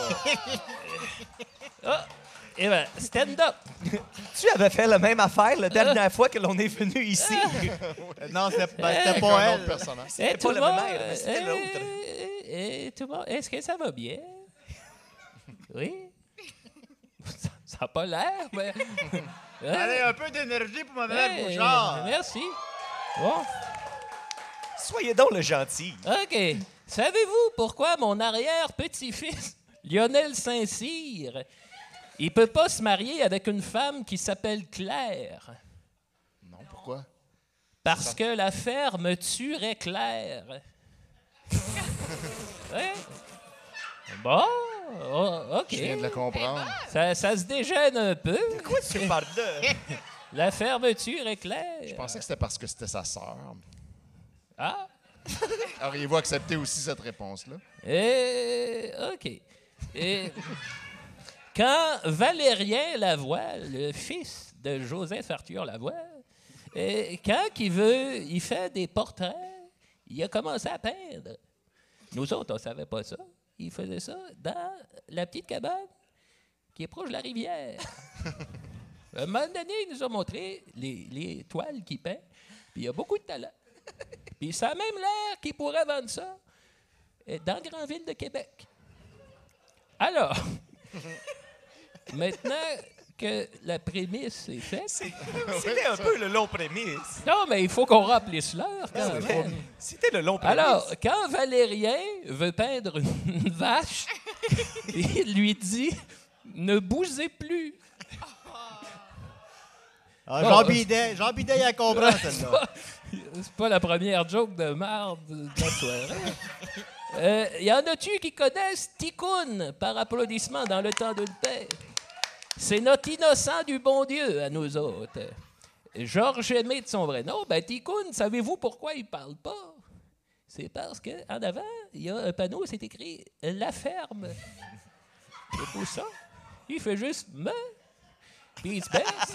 Speaker 5: Ah, et bien, stand-up.
Speaker 4: Tu avais fait la même affaire la dernière fois que l'on est venu ici.
Speaker 1: Non, c'était ben,
Speaker 5: Hey,
Speaker 1: c'était
Speaker 2: Avec
Speaker 1: pas
Speaker 2: un autre
Speaker 1: elle.
Speaker 2: personnage.
Speaker 5: Eh,
Speaker 4: pas
Speaker 5: tout
Speaker 4: le
Speaker 5: le
Speaker 4: même
Speaker 5: monde,
Speaker 4: air, mais c'était
Speaker 5: eh,
Speaker 4: l'autre.
Speaker 5: eh, tout le monde, est-ce que ça va bien? Oui? Ça n'a pas l'air, mais... Hein?
Speaker 1: Allez, un peu d'énergie pour ma mère
Speaker 5: Hey,
Speaker 1: Bouchard.
Speaker 5: Merci. Bon,
Speaker 4: Soyez donc le gentil.
Speaker 5: OK. Savez-vous pourquoi mon arrière-petit-fils, Lionel Saint-Cyr, il peut pas se marier avec une femme qui s'appelle Claire?
Speaker 2: Non, pourquoi?
Speaker 5: Parce que la ferme tuerait Claire. Ouais. Bon, oh, OK.
Speaker 2: Je viens de le comprendre.
Speaker 5: Ça, ça se déjeune un peu.
Speaker 4: Quoi tu parles de?
Speaker 5: La fermeture est claire.
Speaker 2: Je pensais que c'était parce que c'était sa sœur.
Speaker 5: Ah,
Speaker 2: Auriez-vous accepté aussi cette réponse-là?
Speaker 5: et, OK. Et, quand Valérien Lavoie, le fils de Joseph Arthur Lavoie, et quand il veut, il fait des portraits, il a commencé à peindre. Nous autres, on ne savait pas ça. Il faisait ça dans la petite cabane qui est proche de la rivière. À un moment donné, il nous a montré les, les toiles qu'il peint, puis il a beaucoup de talent. Puis ça a même l'air qu'il pourrait vendre ça dans Grandville de Québec. Alors, maintenant que la prémisse est faite...
Speaker 4: C'était un peu le long prémisse.
Speaker 5: Non, mais il faut qu'on remplisse l'heure quand même.
Speaker 4: C'était le long prémisse.
Speaker 5: Alors, quand Valérien veut peindre une vache, il lui dit « Ne bousez plus ».
Speaker 1: Ah,
Speaker 5: Bon,
Speaker 1: Jean
Speaker 5: euh,
Speaker 1: Bidet, Jean Bidet, il a compris,
Speaker 5: C'est
Speaker 1: celle-là.
Speaker 5: pas, c'est pas la première joke de marde de la soirée. Euh, y en a-tu qui connaissent Ticoun par applaudissement dans le temps d'une paix? C'est notre innocent du bon Dieu à nous autres. Georges Aimé de son vrai nom, ben Ticoun, savez-vous pourquoi il parle pas? C'est parce qu'en avant, il y a un panneau, c'est écrit « La ferme ». C'est pour ça. Il fait juste « me ». Puis il se baisse.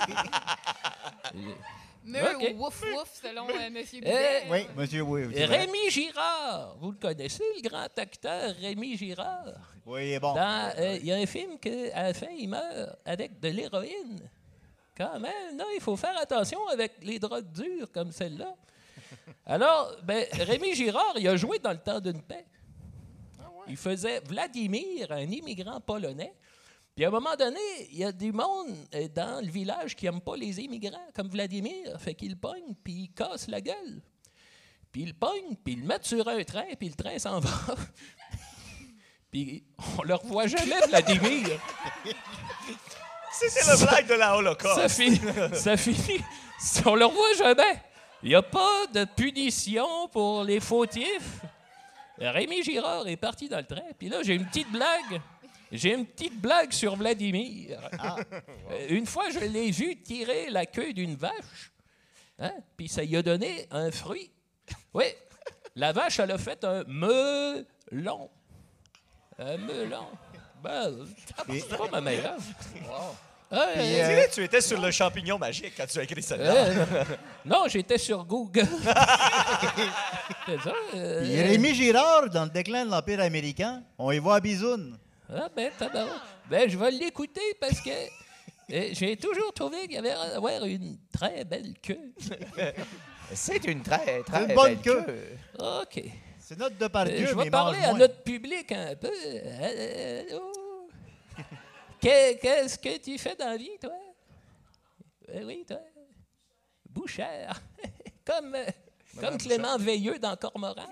Speaker 3: Meur
Speaker 5: OK.
Speaker 3: ou wouf wouf, selon euh, M. Bidet.
Speaker 5: Euh,
Speaker 1: Oui, monsieur, oui. c'est vrai.
Speaker 5: Rémi Girard, vous le connaissez, le grand acteur Rémi Girard?
Speaker 1: Oui, il est bon.
Speaker 5: Dans, euh, il y a un film qu'à la fin, il meurt avec de l'héroïne. Quand même, non, il faut faire attention avec les drogues dures comme celle-là. Alors, ben, Rémi Girard, il a joué dans Le temps d'une paix. Il faisait Vladimir, un immigrant polonais. Puis à un moment donné, il y a du monde euh, dans le village qui n'aime pas les immigrants, comme Vladimir. Fait qu'il pogne, puis il casse la gueule. Puis il le pogne, puis il le met sur un train, puis le train s'en va. Puis on le revoit jamais, Vladimir.
Speaker 4: C'était le blague de la Holocauste.
Speaker 5: Ça finit. Ça finit. On le revoit jamais. Il n'y a pas de punition pour les fautifs. Rémi Girard est parti dans le train, puis là, j'ai une petite blague. J'ai une petite blague sur Vladimir.
Speaker 1: Ah.
Speaker 5: Euh, Une fois, je l'ai vu tirer la queue d'une vache, hein, puis ça lui a donné un fruit. Oui, la vache, elle a fait un melon. Un melon. Ben, c'est pas ma meilleure. Ah,
Speaker 1: Puis,
Speaker 5: euh,
Speaker 1: euh,
Speaker 4: Tu sais, tu étais sur le champignon magique quand tu as écrit ça.
Speaker 5: euh, non, j'étais sur Google. C'est ça. euh,
Speaker 1: Puis Rémi Girard, dans le déclin de l'Empire américain, on y voit à Bisoun.
Speaker 5: Ah ben, tabarouette. Ben, je vais l'écouter parce que euh, j'ai toujours trouvé qu'il y avait avoir une très belle queue.
Speaker 4: C'est une très, très
Speaker 1: une bonne
Speaker 4: belle
Speaker 1: queue.
Speaker 5: OK.
Speaker 1: C'est notre
Speaker 5: Euh,
Speaker 1: Depardieu,
Speaker 5: je
Speaker 1: mais
Speaker 5: vais
Speaker 1: il
Speaker 5: parler
Speaker 1: mange
Speaker 5: à
Speaker 1: moins.
Speaker 5: notre public un peu. Euh, oh. Que- Qu'est-ce que tu fais dans la vie, toi? Euh, oui, toi. Bouchère. Comme, euh, comme Clément Veilleux dans Cormoran.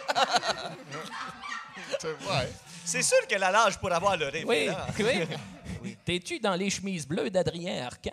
Speaker 2: C'est vrai.
Speaker 4: C'est sûr qu'elle a l'âge pour avoir le
Speaker 5: Oui,
Speaker 4: référent.
Speaker 5: oui. T'es-tu dans les chemises bleues d'Adrien Arcan?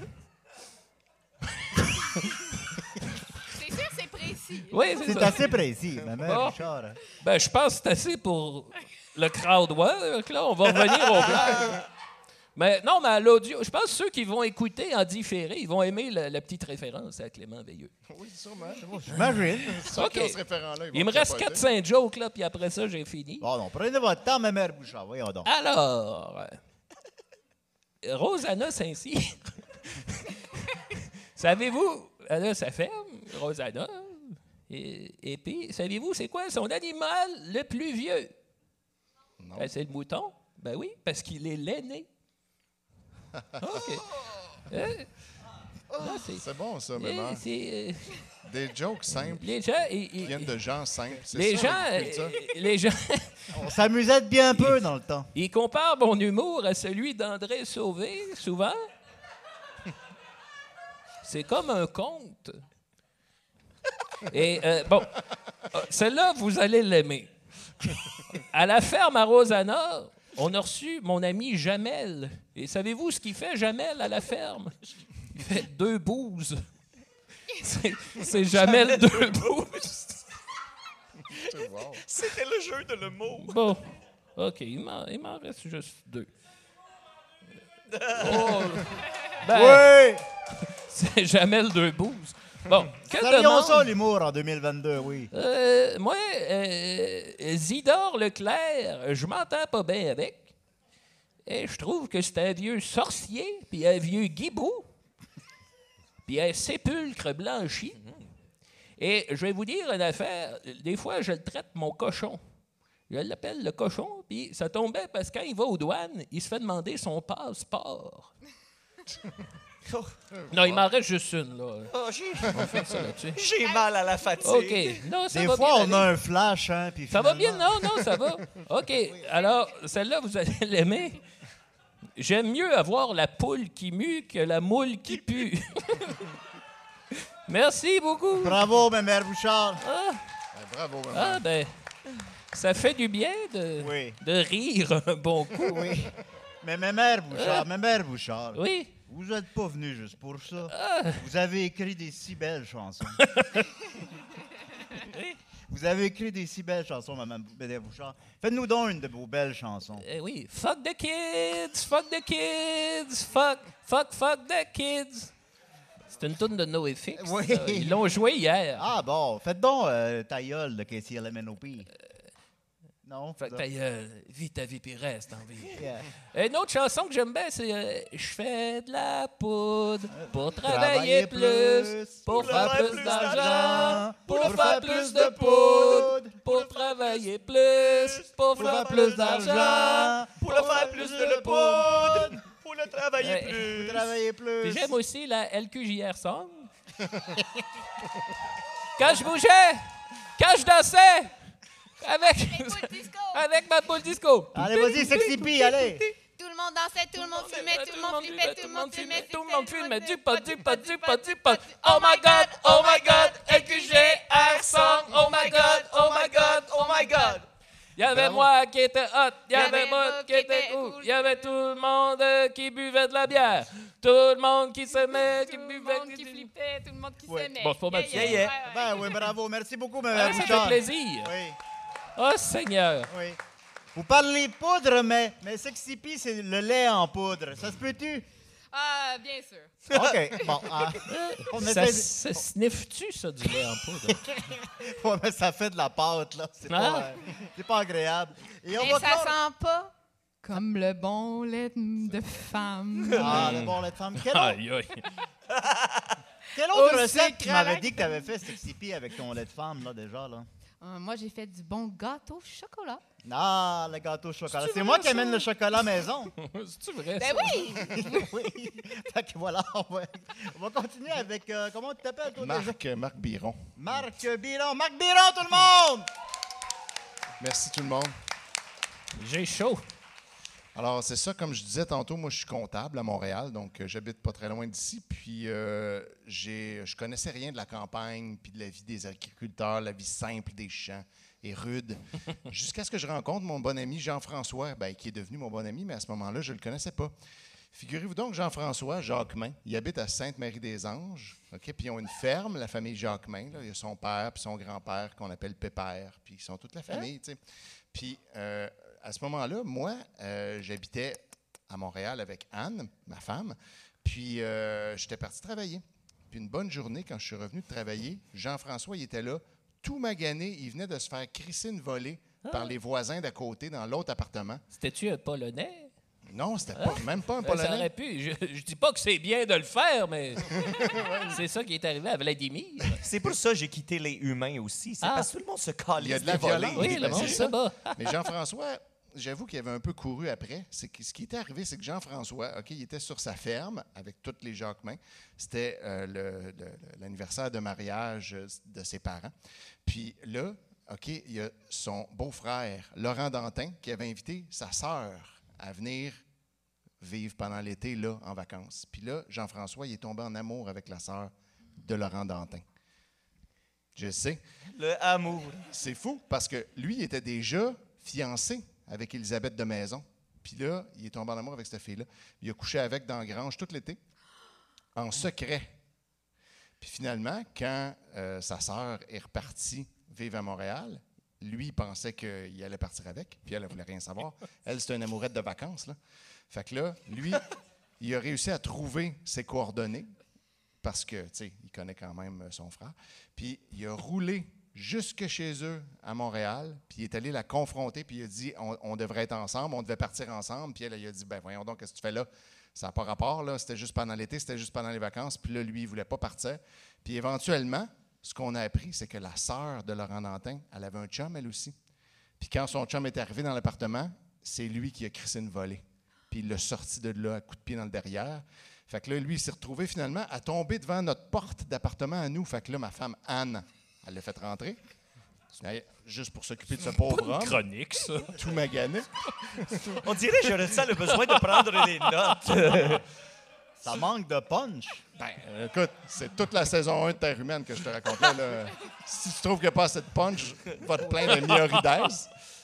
Speaker 3: C'est sûr, c'est précis.
Speaker 5: Oui, c'est
Speaker 1: C'est
Speaker 5: ça.
Speaker 1: assez précis, ma mère
Speaker 5: Bon.
Speaker 1: Richard. hein.
Speaker 5: Ben, je pense que c'est assez pour le crowd work. Là, on va revenir au blague. Mais non, mais à l'audio, je pense que ceux qui vont écouter en différé, ils vont aimer la, la petite référence à Clément Veilleux.
Speaker 2: Oui, sûrement.
Speaker 1: J'imagine.
Speaker 2: Ceux qui
Speaker 5: OK.
Speaker 2: ont ce référent-là, ils vont
Speaker 5: Il me reste
Speaker 2: capoter.
Speaker 5: quatre cinq jokes, là, puis après ça, j'ai fini.
Speaker 1: Bon, non, prenez votre temps, ma mère Bouchard. Voyons donc.
Speaker 5: Alors, euh, Rosanna Saint-Cyr. Savez-vous, elle a sa ferme, Rosanna. Et, et puis, savez-vous, c'est quoi son animal le plus vieux?
Speaker 2: Non.
Speaker 5: Ben, c'est le mouton. Ben oui, parce qu'il est l'aîné. OK. Hein? Non, c'est-
Speaker 2: C'est bon, ça,
Speaker 5: eh,
Speaker 2: maman.
Speaker 5: c'est, euh,
Speaker 2: Des jokes simples
Speaker 5: les gens, ils-
Speaker 2: qui
Speaker 5: ils-
Speaker 2: viennent de gens simples. C'est
Speaker 5: les
Speaker 2: ça,
Speaker 5: gens,
Speaker 2: la culture.
Speaker 5: euh, les gens,
Speaker 1: On s'amusait de bien peu dans le temps.
Speaker 5: ils comparent mon humour à celui d'André Sauvé, souvent. C'est comme un conte. Et euh, bon, euh, celle-là, vous allez l'aimer. À la ferme à Rosanna, on a reçu mon ami Jamel. Et savez-vous ce qu'il fait, Jamel, à la ferme? Il fait deux bouses. C'est, c'est Jamel deux bouses.
Speaker 2: Wow.
Speaker 4: C'était le jeu de le mot.
Speaker 5: Bon, OK, il m'en, il m'en reste juste deux. Oh, ben,
Speaker 1: Oui!
Speaker 5: c'est Jamel deux bouses. Bon, que
Speaker 1: Saluons
Speaker 5: demande...
Speaker 1: ça, l'humour, en deux mille vingt-deux, oui.
Speaker 5: Euh, moi, euh, Zidore Leclerc, je m'entends pas bien avec. Et je trouve que c'est un vieux sorcier, puis un vieux guibou, puis un sépulcre blanchi. Et je vais vous dire une affaire. Des fois, je le traite mon cochon. Je l'appelle le cochon, puis ça tombait parce que quand il va aux douanes, il se fait demander son passeport. Non, il m'en reste juste une, là.
Speaker 4: Oh, j'ai,
Speaker 5: On fait ça là-dessus.
Speaker 4: j'ai mal à la fatigue.
Speaker 5: OK. Non, ça
Speaker 1: Des
Speaker 5: va
Speaker 1: fois,
Speaker 5: bien
Speaker 1: on a
Speaker 5: aller.
Speaker 1: un flash, hein, puis
Speaker 5: Ça va bien?
Speaker 1: finalement-
Speaker 5: Non, non, ça va. OK. Alors, celle-là, vous allez l'aimer. J'aime mieux avoir la poule qui mue que la moule qui pue. Merci beaucoup.
Speaker 1: Bravo, ma mère Bouchard.
Speaker 5: Ah,
Speaker 2: Ben, bravo, maman.
Speaker 5: ah, ben, ça fait du bien de,
Speaker 1: Oui.
Speaker 5: de rire un bon coup.
Speaker 1: Oui. Mais ma mère Bouchard, ma mère Bouchard,
Speaker 5: Oui.
Speaker 1: vous n'êtes pas venu juste pour ça.
Speaker 5: Ah,
Speaker 1: Vous avez écrit des si belles chansons. Vous avez écrit des si belles chansons, Maman Bédé Bouchard. Faites-nous donc une de vos belles chansons.
Speaker 5: eh oui. Fuck the kids, fuck the kids, fuck, fuck, fuck the kids. C'est une tourne de NoFX.
Speaker 1: Oui.
Speaker 5: ça. Ils l'ont joué hier.
Speaker 1: Ah bon, faites donc euh, ta gueule de K C L M N O P. Non?
Speaker 5: Fait que ta gueule, vis ta vie puis reste en vie.
Speaker 1: Yeah.
Speaker 5: Une autre chanson que j'aime bien, c'est euh, Je fais de la poudre pour
Speaker 1: Travailler
Speaker 5: travailler plus, pour faire plus d'argent, pour faire plus de poudre, pour travailler plus, pour faire plus d'argent.
Speaker 4: Pour le faire plus de le poudre. Pour le travailler
Speaker 5: Ouais.
Speaker 4: plus.
Speaker 1: Vous travaillez
Speaker 5: Puis
Speaker 1: plus.
Speaker 5: j'aime aussi la L Q J R song. Quand je bougeais, quand je dansais, avec, avec ma poule disco.
Speaker 1: Allez, vas-y, Sexy P, allez.
Speaker 3: Tout le monde dansait, tout le monde fumait, tout le monde fumait, tout le monde fumait,
Speaker 5: tout le monde fumait du pot, du pot, du pot, du pot. Oh my God, oh my God, L Q G R song, oh my God, oh my God, oh my God. Il y avait
Speaker 2: Bravo.
Speaker 5: moi qui était hot, il y avait
Speaker 3: avait
Speaker 5: moi
Speaker 3: moi
Speaker 5: qui
Speaker 3: qui
Speaker 5: était
Speaker 3: était
Speaker 5: cool,
Speaker 3: cool.
Speaker 5: il y avait tout le monde euh, qui buvait de la bière, tout le monde qui s'aimait, qui
Speaker 3: Tout le
Speaker 5: buvait,
Speaker 3: monde qui flippait, tout le monde qui
Speaker 1: Ouais.
Speaker 3: s'aimait.
Speaker 5: Bon, c'est pas mal ça.
Speaker 3: Yeah,
Speaker 4: Yeah,
Speaker 3: yeah. Ouais,
Speaker 1: Ben
Speaker 3: ouais.
Speaker 1: oui, bravo. Merci beaucoup, ma
Speaker 5: Ah,
Speaker 1: mère
Speaker 5: ça fait
Speaker 1: Bouchard.
Speaker 5: plaisir.
Speaker 1: Oui,
Speaker 5: Oh Seigneur.
Speaker 1: oui. Vous parlez poudre, mais, mais Sexy P, c'est le lait en poudre. Ça se peut-tu?
Speaker 3: Ah, bien sûr.
Speaker 1: OK. Bon, ah, on
Speaker 5: Ça,
Speaker 1: essaie...
Speaker 5: ça sniffe-tu, ça, du lait en poudre?
Speaker 1: Ouais, mais ça fait de la pâte, là. C'est
Speaker 5: Ah.
Speaker 1: pas, euh, c'est pas agréable. Et on
Speaker 3: Mais
Speaker 1: va
Speaker 3: ça
Speaker 1: clore-
Speaker 3: sent pas comme le bon lait de femme.
Speaker 1: Ah, le bon lait de femme. Quelle autre,
Speaker 5: Aïe, aïe.
Speaker 1: quelle autre
Speaker 3: Au
Speaker 1: recette tu
Speaker 3: sucre à
Speaker 1: m'avais
Speaker 3: la
Speaker 1: dit que tu avais fait, Sexy P, avec ton lait de femme, là, déjà, là?
Speaker 3: Euh, moi, j'ai fait du bon gâteau au chocolat.
Speaker 1: Ah, le gâteau au chocolat.
Speaker 5: C'est
Speaker 1: C'est
Speaker 5: vrai,
Speaker 1: moi qui
Speaker 5: ça?
Speaker 1: amène le chocolat à maison.
Speaker 5: C'est-tu vrai,
Speaker 3: Ben
Speaker 5: ça?
Speaker 3: oui!
Speaker 1: Oui. Fait que voilà, on va, on va continuer avec... euh, comment tu t'appelles, toi, déjà?
Speaker 2: Marc, Marc Biron.
Speaker 1: Marc Biron. Marc Biron, tout le monde!
Speaker 2: Merci tout le monde.
Speaker 5: J'ai chaud.
Speaker 2: Alors, c'est ça, comme je disais tantôt, moi, je suis comptable à Montréal, donc euh, j'habite pas très loin d'ici. Puis, euh, j'ai, je connaissais rien de la campagne, puis de la vie des agriculteurs, la vie simple des champs et rude, jusqu'à ce que je rencontre mon bon ami Jean-François, ben, qui est devenu mon bon ami, mais à ce moment-là, je ne le connaissais pas. Figurez-vous donc, Jean-François Jacquemin, il habite à Sainte-Marie-des-Anges, OK? Puis ils ont une ferme, la famille Jacquemin. Là. Il y a son père puis son grand-père qu'on appelle Pépère, puis ils sont toute la famille, tu sais. Puis euh, à ce moment-là, moi, euh, j'habitais à Montréal avec Anne, ma femme, puis euh, j'étais parti travailler. Puis une bonne journée, quand je suis revenu de travailler, Jean-François, il était là, tout magané, il venait de se faire crisser une volée par les voisins d'à côté dans l'autre appartement.
Speaker 5: C'était-tu un Polonais?
Speaker 2: Non, c'était pas, même pas un
Speaker 5: Euh, Ça
Speaker 2: Polonais.
Speaker 5: aurait pu. Je, je dis pas que c'est bien de le faire, mais c'est ça qui est arrivé à Vladimir.
Speaker 4: C'est pour ça que j'ai quitté les humains aussi. C'est
Speaker 5: Ah.
Speaker 4: parce que tout le monde se
Speaker 2: Il y
Speaker 4: calisse
Speaker 2: a de la
Speaker 4: des volets.
Speaker 2: violence.
Speaker 5: Oui, le
Speaker 2: ben,
Speaker 5: monde
Speaker 2: c'est
Speaker 5: se
Speaker 2: ça.
Speaker 5: bat.
Speaker 2: Mais Jean-François, j'avoue qu'il avait un peu couru après. C'est que ce qui était arrivé, c'est que Jean-François, OK, il était sur sa ferme avec tous les Jacquemin. C'était euh, le- le- l'anniversaire de mariage euh, de ses parents. Puis là, OK, il y a son beau-frère, Laurent Dantin, qui avait invité sa sœur à venir vivre pendant l'été, là, en vacances. Puis là, Jean-François, il est tombé en amour avec la sœur de Laurent Dantin. Je sais.
Speaker 4: Le amour.
Speaker 2: C'est fou, parce que lui, il était déjà fiancé avec Élisabeth de Maison. Puis là, il est tombé en amour avec cette fille-là. Il a couché avec dans la grange tout l'été, en secret. Puis finalement, quand euh, sa sœur est repartie vivre à Montréal, lui, il pensait qu'il allait partir avec, puis elle ne voulait rien savoir. Elle, c'était une amourette de vacances, là. Fait que là, lui, il a réussi à trouver ses coordonnées, parce que, tu sais, il connaît quand même son frère. Puis il a roulé jusque chez eux à Montréal, puis il est allé la confronter, puis il a dit on, on devrait être ensemble, on devait partir ensemble. Puis elle, elle a dit ben voyons donc, qu'est-ce que tu fais là? Ça n'a pas rapport, là. C'était juste pendant l'été, c'était juste pendant les vacances. Puis là, lui, il ne voulait pas partir. Puis éventuellement, ce qu'on a appris, c'est que la sœur de Laurent Dantin, elle avait un chum, elle aussi. Puis quand son chum est arrivé dans l'appartement, c'est lui qui a crissé une volée. Puis il l'a sorti de là à coups de pied dans le derrière. Fait que là, lui, il s'est retrouvé finalement à tomber devant notre porte d'appartement à nous. Fait que là, ma femme, Anne, elle l'a fait rentrer. Juste pour s'occuper de ce pauvre homme.
Speaker 5: Chronique, ça.
Speaker 2: Tout magané.
Speaker 4: On dirait que je ressens le besoin de prendre des notes.
Speaker 1: Ça manque de punch.
Speaker 2: Ben, euh, écoute, c'est toute la saison un de Terre humaine que je te raconte là. là. Si tu trouves qu'il n'y a pas assez de punch, va te plaindre de Myorides.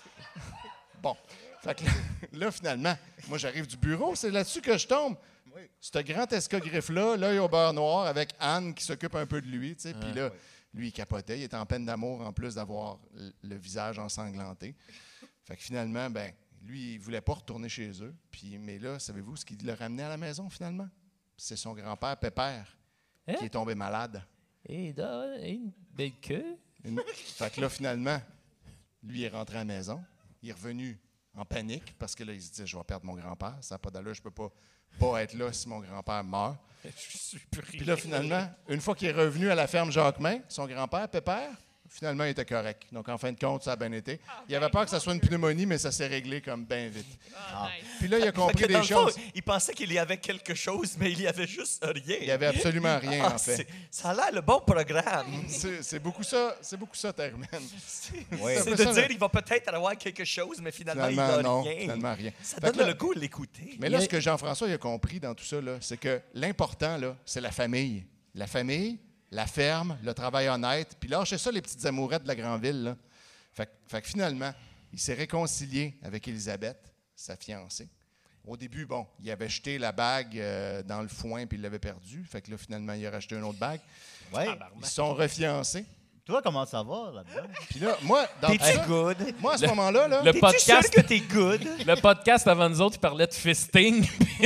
Speaker 2: Bon. Fait que là, là, finalement, moi, j'arrive du bureau, c'est là-dessus que je tombe. Oui. Ce grand escogriffe-là, l'œil au beurre noir, avec Anne qui s'occupe un peu de lui, tu sais. Puis là, lui, il capotait. Il était en peine d'amour, en plus d'avoir le, le visage ensanglanté. Fait que finalement, ben, lui, il ne voulait pas retourner chez eux. Puis, mais là, savez-vous ce qui l'a ramené à la maison, finalement? C'est son grand-père, Pépère, hein? Qui est tombé malade.
Speaker 5: Et dans une belle queue.
Speaker 2: Une... Fait que là, finalement, lui est rentré à la maison. Il est revenu en panique parce que là, il se dit, je vais perdre mon grand-père. Ça n'a pas d'allure, je ne peux pas, pas être là si mon grand-père meurt.
Speaker 5: Je suis pris.
Speaker 2: Puis là, finalement, une fois qu'il est revenu à la ferme Jacquemin, son grand-père, Pépère, finalement, il était correct. Donc, en fin de compte, ça a bien été.
Speaker 3: Ah,
Speaker 2: il avait peur que ça soit une pneumonie, mais ça s'est réglé comme bien vite.
Speaker 3: Ah, nice.
Speaker 2: Puis là, il a compris
Speaker 4: Fait que dans
Speaker 2: des
Speaker 4: le fond,
Speaker 2: choses.
Speaker 4: il pensait qu'il y avait quelque chose, mais il y avait juste rien.
Speaker 2: Il n'y avait absolument rien,
Speaker 4: Ah,
Speaker 2: en fait.
Speaker 4: c'est- Ça a l'air le bon programme.
Speaker 2: C'est c'est beaucoup ça, c'est beaucoup ça, Terre humaine.
Speaker 1: Oui.
Speaker 4: C'est
Speaker 2: un
Speaker 4: de
Speaker 2: peu ça,
Speaker 4: dire
Speaker 2: là.
Speaker 4: qu'il va peut-être avoir quelque chose, mais finalement,
Speaker 2: Finalement,
Speaker 4: il n'a
Speaker 2: non.
Speaker 4: rien.
Speaker 2: Finalement, rien.
Speaker 4: Ça
Speaker 2: Fait
Speaker 4: donne
Speaker 2: que là-
Speaker 4: le goût de l'écouter.
Speaker 2: Mais là, ce que Jean-François il a compris dans tout ça, là, c'est que l'important, là, c'est la famille. La famille, la ferme, le travail honnête. Puis lâchez ça, les petites amourettes de la grande ville. Là. Fait, que- fait que finalement, il s'est réconcilié avec Élisabeth, sa fiancée. Au début, bon, il avait jeté la bague euh, dans le foin puis il l'avait perdue. Fait que là, finalement, il a racheté une autre bague.
Speaker 1: Oui.
Speaker 2: Ils se sont refiancés.
Speaker 1: Toi, comment ça va là-dedans?
Speaker 2: Puis là, moi, dans tout
Speaker 4: T'es-tu
Speaker 2: ça,
Speaker 4: good?
Speaker 2: moi, à ce moment-là, là,
Speaker 5: Le
Speaker 4: T'es-tu
Speaker 5: podcast,
Speaker 4: sûr que t'es good?
Speaker 5: le podcast avant nous autres, il parlait de fisting.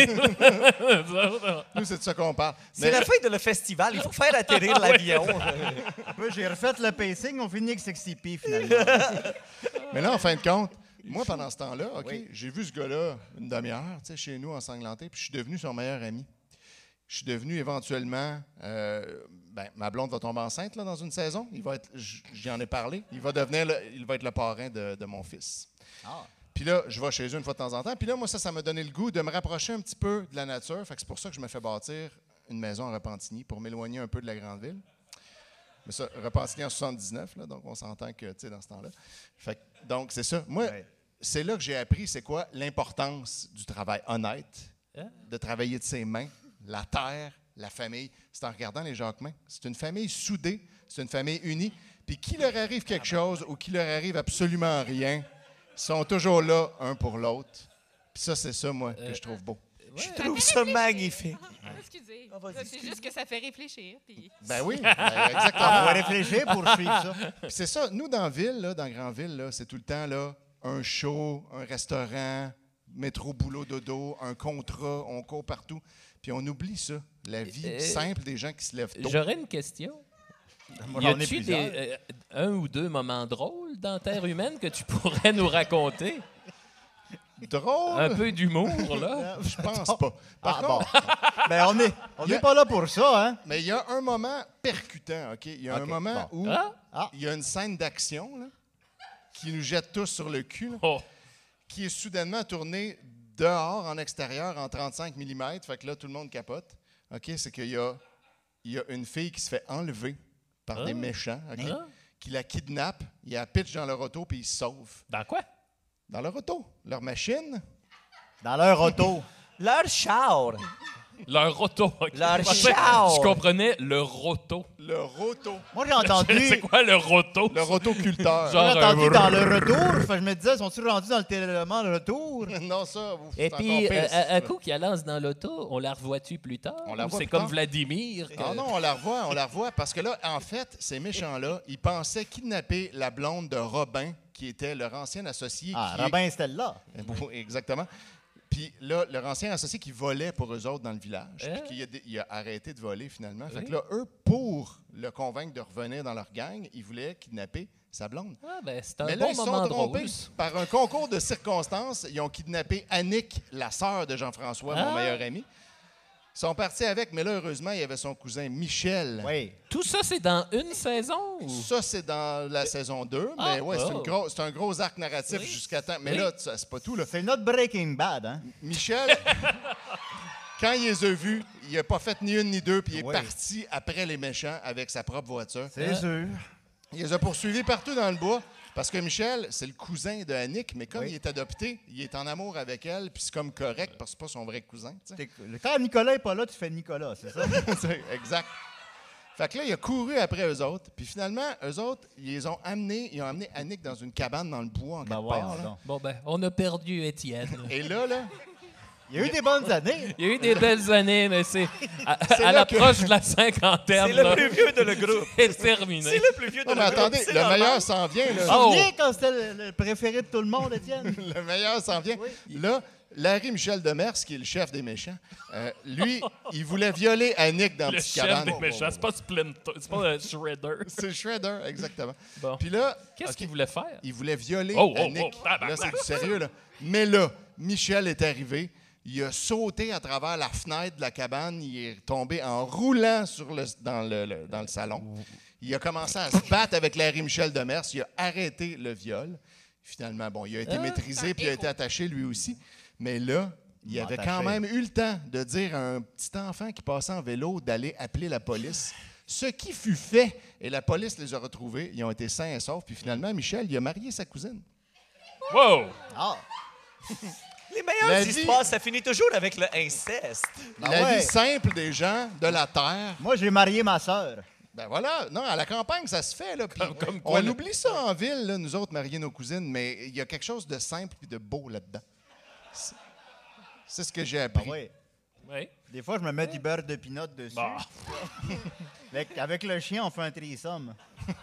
Speaker 2: nous, c'est de ça qu'on parle.
Speaker 4: C'est
Speaker 2: Mais-
Speaker 4: la fin de le festival. Il faut faire atterrir l'avion.
Speaker 1: Moi, j'ai refait le pacing, on finit avec Sexy P finalement.
Speaker 2: Mais là, en fin de compte, moi, pendant ce temps-là, OK,
Speaker 1: Oui.
Speaker 2: j'ai vu ce gars-là une demi-heure, tu sais, chez nous, ensanglanté, puis je suis devenu son meilleur ami. Je suis devenu éventuellement... Euh, ben, ma blonde va tomber enceinte là, dans une saison. Il va être, j- j'y en ai parlé. Il va devenir, le- il va être le parrain de, de mon fils.
Speaker 1: Ah.
Speaker 2: Puis là, je vais chez eux une fois de temps en temps. Puis là, moi, ça, ça m'a donné le goût de me rapprocher un petit peu de la nature. Fait que c'est pour ça que je me fais bâtir une maison à Repentigny pour m'éloigner un peu de la grande ville. Mais ça, Repentigny en soixante-dix-neuf, là, donc on s'entend que, tu sais, dans ce temps-là. Fait que, donc, c'est ça. Moi,
Speaker 1: Ouais.
Speaker 2: c'est là que j'ai appris, c'est quoi l'importance du travail honnête,
Speaker 5: Hein?
Speaker 2: de travailler de ses mains, la terre, la famille. C'est en regardant les Jacquemin. C'est une famille soudée, c'est une famille unie. Puis qui leur arrive quelque chose ou qui leur arrive absolument rien, ils sont toujours là, un pour l'autre. Puis ça, c'est ça, moi, que je trouve beau.
Speaker 4: Je trouve ça magnifique.
Speaker 3: Ah, excusez.
Speaker 4: Ah, vas-y,
Speaker 3: C'est
Speaker 4: excuse.
Speaker 3: juste que ça fait réfléchir. Puis...
Speaker 2: Ben oui, ben, exactement.
Speaker 1: On va réfléchir pour suivre ça.
Speaker 2: Puis c'est ça, nous, dans la ville, là, dans Grandville, là, c'est tout le temps là, un show, un restaurant, métro, boulot, dodo, un contrat, on court partout. Puis on oublie ça, la vie
Speaker 5: Euh,
Speaker 2: simple des gens qui se lèvent tôt.
Speaker 5: J'aurais une question.
Speaker 1: Moi,
Speaker 5: Y
Speaker 1: j'en ai
Speaker 5: a-tu
Speaker 1: plusieurs.
Speaker 5: des, euh, un ou deux moments drôles dans Terre humaine que tu pourrais nous raconter?
Speaker 2: Drôle?
Speaker 5: Un peu d'humour, là?
Speaker 2: Je pense pas. Par
Speaker 1: Ah
Speaker 2: contre,
Speaker 1: bon. Ben, on n'est on
Speaker 2: Il y a-
Speaker 1: est pas là pour ça, hein?
Speaker 2: mais il y a un moment percutant, OK? Il y a un
Speaker 1: OK,
Speaker 2: moment
Speaker 1: bon.
Speaker 2: où
Speaker 5: Ah?
Speaker 2: il y a une scène d'action là, qui nous jette tous sur le cul, là,
Speaker 5: Oh.
Speaker 2: qui est soudainement tournée dehors, en extérieur, en trente-cinq millimètres. Fait que là, tout le monde capote. OK? C'est qu'il y a, il y a une fille qui se fait enlever par
Speaker 5: Ah.
Speaker 2: des méchants, OK?
Speaker 5: Ah.
Speaker 2: Qui la kidnappent, il la pitch dans leur auto, puis ils se sauvent.
Speaker 5: Dans quoi?
Speaker 2: Dans leur auto. Leur machine.
Speaker 1: Dans leur auto.
Speaker 4: Leur char.
Speaker 5: Leur auto. ok.
Speaker 4: Leur
Speaker 5: Je pensais-
Speaker 4: char.
Speaker 5: Je comprenais le roto.
Speaker 2: Leur auto.
Speaker 1: Moi, j'ai entendu.
Speaker 5: C'est quoi le roto?
Speaker 2: Leur autoculteur.
Speaker 5: Genre-
Speaker 1: J'ai entendu
Speaker 5: un-
Speaker 1: dans le retour. Fait que je me disais, sont-ils rendus dans le téléroman le retour?
Speaker 2: non, ça, vous
Speaker 5: Et
Speaker 2: c'est
Speaker 5: puis,
Speaker 2: encore pire,
Speaker 5: euh,
Speaker 2: si
Speaker 5: à,
Speaker 2: tu
Speaker 5: à
Speaker 2: veux.
Speaker 5: coup qu'il lance dans l'auto, on la revoit-tu plus tard?
Speaker 2: On la
Speaker 5: Ou
Speaker 2: voit
Speaker 5: c'est
Speaker 2: plus
Speaker 5: comme
Speaker 2: tard.
Speaker 5: Vladimir. que-
Speaker 2: Ah non, on la revoit, on la revoit. Parce que là, en fait, ces méchants-là, ils pensaient kidnapper la blonde de Robin, qui était leur ancien associé.
Speaker 1: Ah,
Speaker 2: qui est-
Speaker 1: Robin Stella.
Speaker 2: Bon, exactement. Puis là, leur ancien associé qui volait pour eux autres dans le village,
Speaker 5: Hein?
Speaker 2: puis qui a, dé- il a arrêté de voler finalement. Fait
Speaker 5: Oui.
Speaker 2: que là, eux, pour le convaincre de revenir dans leur gang, ils voulaient kidnapper sa blonde.
Speaker 5: Ah, ben, c'est un
Speaker 2: Mais là,
Speaker 5: bon
Speaker 2: ils se
Speaker 5: moment
Speaker 2: sont trompés.
Speaker 5: drôle.
Speaker 2: Par un concours de circonstances, ils ont kidnappé Annick, la sœur de Jean-François, mon
Speaker 5: Ah.
Speaker 2: meilleur ami. Ils sont partis avec, mais là, heureusement, il y avait son cousin Michel.
Speaker 1: Oui.
Speaker 5: Tout ça, c'est dans une saison? Ou...
Speaker 2: Ça, c'est dans la saison deux,
Speaker 5: Ah,
Speaker 2: mais ouais, c'est,
Speaker 5: oh.
Speaker 2: une gros, c'est un gros arc narratif
Speaker 5: Oui.
Speaker 2: jusqu'à temps. Mais
Speaker 5: Oui.
Speaker 2: là, ça, c'est pas tout. Là.
Speaker 1: C'est notre Breaking Bad, hein?
Speaker 2: Michel, quand il les a vus, il n'a pas fait ni une ni deux, puis il est
Speaker 1: Oui.
Speaker 2: parti après les méchants avec sa propre voiture.
Speaker 1: C'est
Speaker 5: Ah.
Speaker 1: sûr.
Speaker 2: Il les a poursuivis partout dans le bois. Parce que Michel, c'est le cousin de Annick, mais comme
Speaker 1: Oui.
Speaker 2: il est adopté, il est en amour avec elle, puis c'est comme correct parce que c'est pas son vrai cousin. tu sais.
Speaker 1: T'es- Quand Nicolas n'est pas là, tu fais Nicolas, c'est ça?
Speaker 2: C'est exact. Fait que là, il a couru après eux autres, puis finalement, eux autres, ils les ont amenés, ils ont amené Annick dans une cabane dans le bois en
Speaker 1: Ben
Speaker 2: quelque
Speaker 1: voyons
Speaker 2: part, là.
Speaker 1: donc.
Speaker 5: Bon, ben, on a perdu Étienne.
Speaker 2: Et là, là,
Speaker 1: Il y a eu des bonnes années.
Speaker 5: Il y a eu des belles années, mais c'est à,
Speaker 2: C'est
Speaker 5: à
Speaker 2: là que-
Speaker 5: l'approche de la cinquantaine.
Speaker 4: C'est le
Speaker 5: là,
Speaker 4: plus vieux de le groupe.
Speaker 5: c'est terminé.
Speaker 4: C'est le plus vieux de
Speaker 2: non,
Speaker 4: le
Speaker 2: mais
Speaker 4: groupe.
Speaker 2: attendez,
Speaker 4: c'est
Speaker 2: le
Speaker 4: normal.
Speaker 2: meilleur s'en vient, là.
Speaker 1: Tu te
Speaker 5: Oh!
Speaker 1: souviens quand c'était le, le préféré de tout le monde, Étienne?
Speaker 2: Le meilleur s'en vient. Là, Larry Michel Demers, qui est le chef des méchants, euh, lui, il voulait violer Annick dans la
Speaker 5: Le
Speaker 2: petite
Speaker 5: chef
Speaker 2: cabane.
Speaker 5: des méchants, c'est pas Splinter, c'est pas euh, Shredder.
Speaker 2: C'est Shredder, exactement.
Speaker 5: Bon.
Speaker 2: Puis là,
Speaker 5: Qu'est-ce
Speaker 2: OK,
Speaker 5: qu'il voulait faire?
Speaker 2: il voulait violer
Speaker 5: Oh, oh,
Speaker 2: Annick.
Speaker 5: oh, tabarnak.
Speaker 2: Là, c'est du sérieux, là. Mais là, Michel est arrivé. Il a sauté à travers la fenêtre de la cabane. Il est tombé en roulant sur le, dans, le, le- dans le salon. Il a commencé à se battre avec Larry Michel Demers. Il a arrêté le viol. Finalement, bon, il a été
Speaker 5: Ah,
Speaker 2: maîtrisé puis il a été attaché lui aussi. Mais là, il
Speaker 1: Bon,
Speaker 2: avait
Speaker 1: attaché.
Speaker 2: quand même eu le temps de dire à un petit enfant qui passait en vélo d'aller appeler la police. Ce qui fut fait. Et la police les a retrouvés. Ils ont été sains et saufs. Puis finalement, Michel, il a marié sa cousine.
Speaker 5: Wow!
Speaker 1: Ah!
Speaker 4: Les meilleures
Speaker 2: La vie-
Speaker 4: histoires, ça finit toujours avec le inceste.
Speaker 1: Ben
Speaker 2: la
Speaker 1: ouais.
Speaker 2: vie simple des gens de la terre.
Speaker 1: Moi, j'ai marié ma sœur.
Speaker 2: Ben voilà, non, à la campagne, ça se fait. Là, puis
Speaker 5: Comme- comme quoi,
Speaker 2: on
Speaker 5: le-
Speaker 2: oublie ça en ville, là, nous autres, marier nos cousines, mais il y a quelque chose de simple et de beau là-dedans. C'est- C'est ce que j'ai
Speaker 1: Ah
Speaker 2: appris.
Speaker 1: oui.
Speaker 5: Oui.
Speaker 1: Des fois, je me mets du beurre de pinot dessus.
Speaker 5: Bah.
Speaker 1: Avec, avec le chien, on fait un threesome.